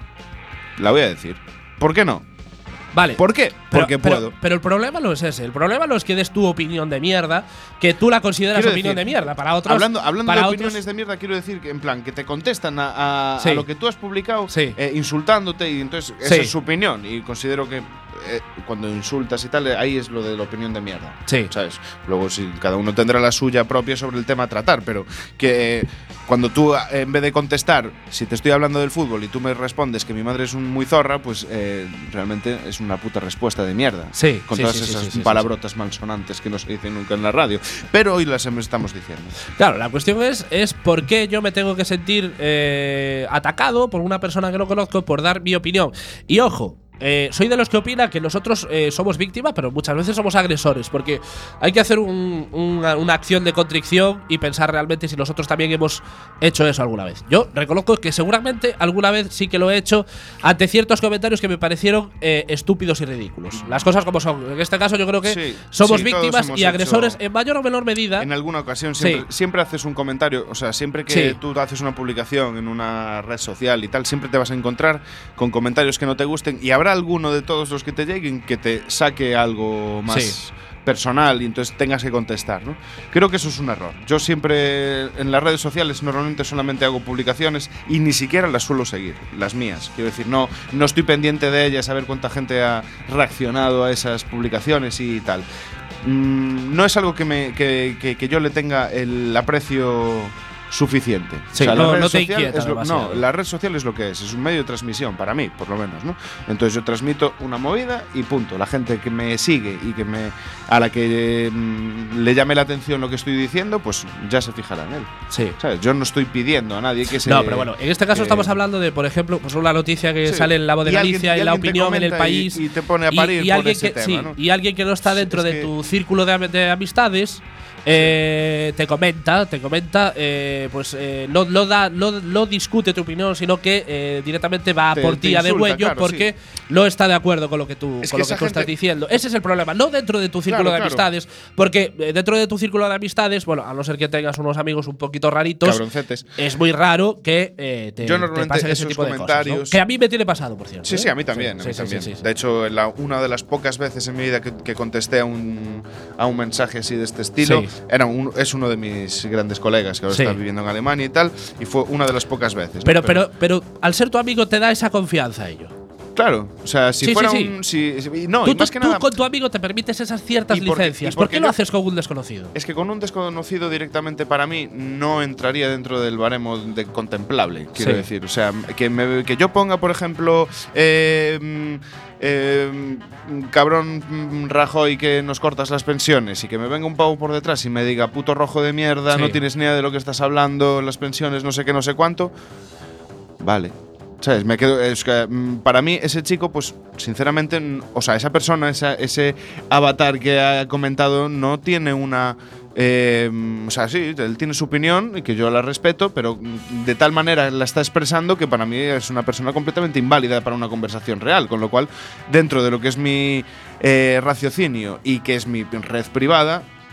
La voy a decir. ¿Por qué no? Vale. ¿Por qué? Pero- Porque pero- puedo. Pero el problema no es ese. El problema no es que des tu opinión de mierda, que tú la consideras Quiero opinión decir, de mierda. Para otros. Hablando, hablando para de otros- opiniones de mierda, quiero decir que en plan que te contestan a, a- Sí. a lo que tú has publicado Sí. eh, insultándote y entonces esa Sí. es su opinión y considero que eh, cuando insultas y tal, eh, ahí es lo de la opinión de mierda. Sí. ¿Sabes? Luego si cada uno tendrá la suya propia sobre el tema a tratar, pero que eh, cuando tú eh, en vez de contestar, si te estoy hablando del fútbol y tú me respondes que mi madre es un muy zorra, pues eh, realmente es una puta respuesta de mierda. Sí, Con sí, todas sí, sí, esas sí, sí, palabrotas malsonantes que no se dicen nunca en la radio. Pero hoy las estamos diciendo. Claro, la cuestión es, es por qué yo me tengo que sentir eh, atacado por una persona que no conozco por dar mi opinión. Y ojo. Eh, soy de los que opina que nosotros eh, somos víctimas, pero muchas veces somos agresores, porque hay que hacer un- una, una acción de contrición y pensar realmente si nosotros también hemos hecho eso alguna vez. Yo reconozco que seguramente alguna vez sí que lo he hecho ante ciertos comentarios que me parecieron eh, estúpidos y ridículos. Las cosas como son. En este caso yo creo que Sí, somos sí, todos víctimas hemos y agresores hecho- en mayor o menor medida. En alguna ocasión siempre, Sí. siempre haces un comentario, o sea, siempre que Sí. tú haces una publicación en una red social y tal, siempre te vas a encontrar con comentarios que no te gusten y habrá alguno de todos los que te lleguen que te saque algo más Sí. personal y entonces tengas que contestar, ¿no? Creo que eso es un error. Yo siempre en las redes sociales normalmente solamente hago publicaciones y ni siquiera las suelo seguir, las mías. Quiero decir, no, no estoy pendiente de ellas, a ver cuánta gente ha reaccionado a esas publicaciones y tal. Mm, no es algo que, me, que, que- que yo le tenga el aprecio suficiente. Sí, la no- red no te social inquieta es lo- demasiado. no, la red social es lo que es, es un medio de transmisión para mí, por lo menos, ¿no? Entonces yo transmito una movida y punto. La gente que me sigue y que me a la que mm, le llame la atención lo que estoy diciendo, pues ya se fijará en él. Sí. ¿Sabes? Yo no estoy pidiendo a nadie que se No, pero bueno, en este caso que- estamos hablando de, por ejemplo, pues una noticia que Sí. sale en La Voz de Y alguien- Galicia, y en La alguien te Opinión, en El comenta y- País. y te pone a parir por alguien ese que, tema, sí, ¿no? y alguien que no está dentro Es de que- tu círculo de, am- de amistades. eh, te comenta, te comenta, eh, pues eh, no, no, da, no, no discute tu opinión, sino que eh, directamente va Te- por te ti a de insulta, huello claro, porque no está de acuerdo con lo que tú, Es con que lo que esa tú estás gente- diciendo. Ese es el problema, no dentro de tu círculo Claro, de claro. amistades, porque eh, dentro de tu círculo de amistades, bueno, a no ser que tengas unos amigos un poquito raritos, Cabroncetes. es muy raro que eh, te, Yo te normalmente pasen ese esos tipo de cosas, ¿no? comentarios- Que a mí me tiene pasado, por cierto. Sí, ¿eh? sí, a mí también. a Sí, mí sí, también. sí, sí, sí. De hecho, la- una de las pocas veces en mi vida que, que contesté a un, a un mensaje así de este estilo Sí. era un- es uno de mis grandes colegas que ahora Sí. está viviendo en Alemania y tal, y fue una de las pocas veces. ¿no? Pero, pero, pero al ser tu amigo te da esa confianza ello. Claro, o sea, si Sí, fuera sí, sí. un. Si, si- no, tú y más tú- que tú nada. con tu amigo te permites esas ciertas ¿Y por qué- licencias. y ¿Por por qué qué lo yo- haces con un desconocido? Es que con un desconocido directamente para mí no entraría dentro del baremo de contemplable, quiero Sí. decir. O sea, que, me- que yo ponga, por ejemplo, eh, mm, eh, mm, cabrón mm, Rajoy que nos cortas las pensiones y que me venga un pavo por detrás y me diga puto rojo de mierda, Sí. no tienes ni idea de lo que estás hablando, las pensiones, no sé qué, no sé cuánto. Vale. ¿Sabes? Me quedo, es que, mm, para mí, ese chico, pues, sinceramente, n- o sea, esa persona, esa- ese avatar que ha comentado, no tiene una. eh, o sea, sí, él tiene su opinión y que yo la respeto, pero mm, de tal manera la está expresando que para mí es una persona completamente inválida para una conversación real. Con lo cual, dentro de lo que es mi eh, raciocinio y que es mi red privada,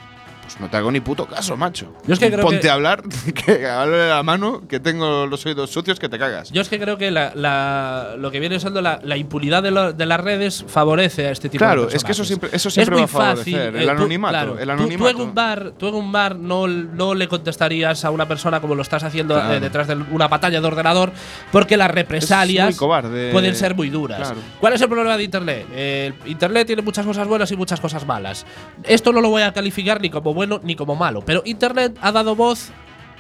pues no te hago ni puto caso, macho. Yo es que creo Ponte que- a hablar, que hable la mano, que tengo los oídos sucios que te cagas. Yo es que creo que la, la- lo que viene siendo la, la impunidad de, lo- de las redes favorece a este tipo Claro, de personajes. es que eso siempre- eso siempre es muy va a favorecer, fácil, el eh, tú- anonimato, claro, el tú- anonimato. Tú, en un bar, tú en un bar no, no le contestarías a una persona como lo estás haciendo Claro. eh, detrás de una pantalla de ordenador, porque las represalias Es muy cobarde. pueden ser muy duras. Claro. ¿Cuál es el problema de Internet? Eh, Internet tiene muchas cosas buenas y muchas cosas malas. Esto no lo voy a calificar ni como bueno ni como malo, pero Internet ha dado voz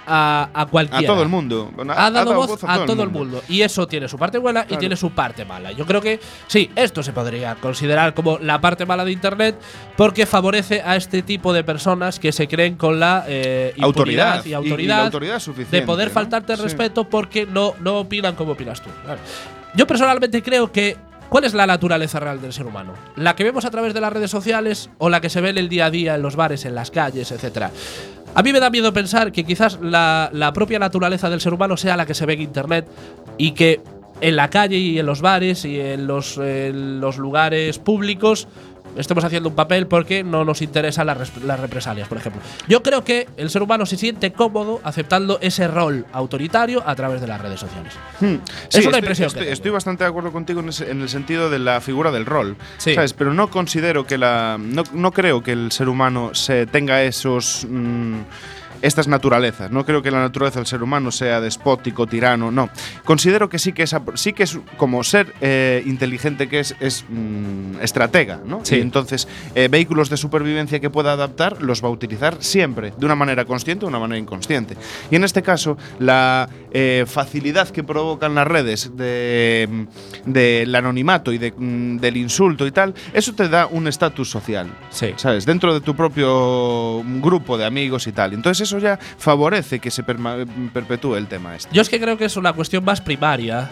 a, a cualquiera. A todo el mundo. Bueno, Ha dado voz a todo el mundo. Y eso tiene su parte buena y Claro. tiene su parte mala. Yo creo que sí, esto se podría considerar como la parte mala de Internet porque favorece a este tipo de personas que se creen con la eh, impunidad Autoridad. y Y- y autoridad la autoridad suficiente, de poder ¿no? faltarte el Sí. respeto porque no, no opinan como opinas tú. Claro. Yo personalmente creo que ¿cuál es la naturaleza real del ser humano? ¿La que vemos a través de las redes sociales o la que se ve en el día a día, en los bares, en las calles, etcétera? A mí me da miedo pensar que quizás la, la propia naturaleza del ser humano sea la que se ve en Internet y que en la calle y en los bares y en los, en los lugares públicos estemos haciendo un papel porque no nos interesan las, res- las represalias, por ejemplo. Yo creo que el ser humano se siente cómodo aceptando ese rol autoritario a través de las redes sociales. Hmm. Es Sí, una estoy, impresión Estoy, que tengo. estoy bastante de acuerdo contigo en, ese- en el sentido de la figura del rol. Sí. ¿Sabes? Pero no considero que la. No, no creo que el ser humano se tenga esos. mm, estas naturalezas. No creo que la naturaleza del ser humano sea despótico, tirano, no. Considero que sí que es, ap- sí que es como ser eh, inteligente que es, es mm, estratega, ¿no? Sí. Y entonces, eh, vehículos de supervivencia que pueda adaptar los va a utilizar siempre, de una manera consciente o de una manera inconsciente. Y en este caso, la eh, facilidad que provocan las redes de, mm, del anonimato y de, mm, del insulto y tal, eso te da un estatus social. Sí. ¿Sabes? Dentro de tu propio grupo de amigos y tal. Entonces eso ya favorece que se perma- perpetúe el tema este. Yo es que creo que es una cuestión más primaria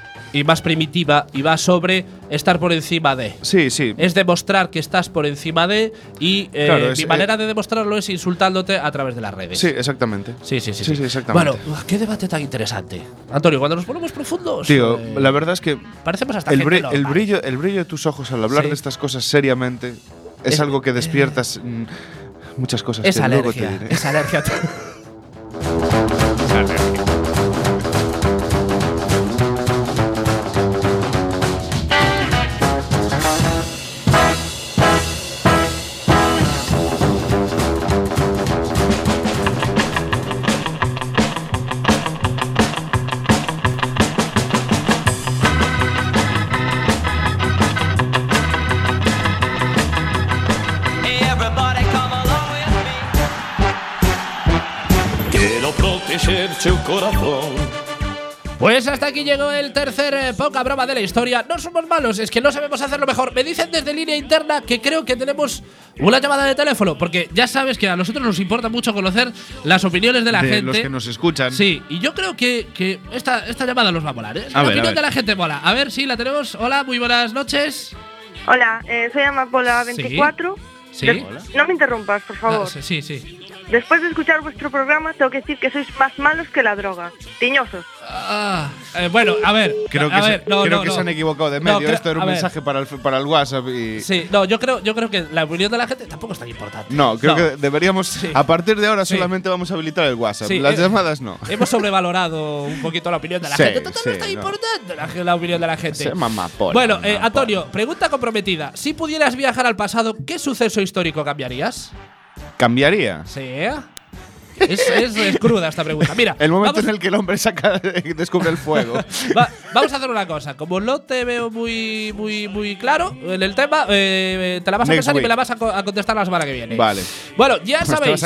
y más primitiva y va sobre estar por encima de. Sí, sí. Es demostrar que estás por encima de y eh, Claro, es- mi manera de demostrarlo es insultándote a través de las redes. Sí, exactamente. Sí, sí, sí. Sí, sí, exactamente. Bueno, uf, qué debate tan interesante. Antonio, cuando nos ponemos profundos. Tío, eh, la verdad es que parecemos hasta el, gente bri- loca. el brillo, el brillo de tus ojos al hablar Sí. de estas cosas seriamente es Es- algo que despiertas mm, muchas cosas Es que luego te alergia. diré. Es alergia. Quiero proteger su corazón. Pues hasta aquí llegó el tercer eh, poca broma de la historia. No somos malos, es que no sabemos hacerlo mejor. Me dicen desde línea interna que creo que tenemos una llamada de teléfono, porque ya sabes que a nosotros nos importa mucho conocer las opiniones de la De gente. los que nos escuchan. Sí, y yo creo que, que esta, esta llamada nos va a molar, ¿eh? La A ver, a opinión ver. de la gente mola. A ver si la tenemos. Hola, muy buenas noches. Hola, eh, soy Amapola veinticuatro. Sí. Des- No me interrumpas, por favor. Ah, sí, sí, sí. Después de escuchar vuestro programa, tengo que decir que sois más malos que la droga. Tiñosos. Ah, eh, bueno, a ver. Creo que, a se, ver, no, creo no, que no. se han equivocado de No, medio. creo- Esto era a un ver. mensaje para el, para el WhatsApp y. Sí, no, yo creo, yo creo que la opinión de la gente tampoco es tan importante. No, creo No. que deberíamos. Sí. A partir de ahora Sí. solamente vamos a habilitar el WhatsApp. Sí, Las eh, llamadas no. Hemos sobrevalorado un poquito la opinión de la Sí, gente. Total, sí, no es tan no. importante la, la opinión de la gente. Se mamapola, bueno, eh, mamapola. Antonio, pregunta comprometida. Si pudieras viajar al pasado, ¿qué suceso histórico cambiarías? ¿Cambiaría? Sí. Es, es, es cruda esta pregunta. Mira, El momento vamos, en el que el hombre saca, descubre el fuego. va- vamos a hacer una cosa. Como no te veo muy, muy, muy claro en el tema, eh, te la vas a Next pensar y week. me la vas a, co- a contestar la semana que viene. Vale. Bueno, ya Pues te sabéis. vas a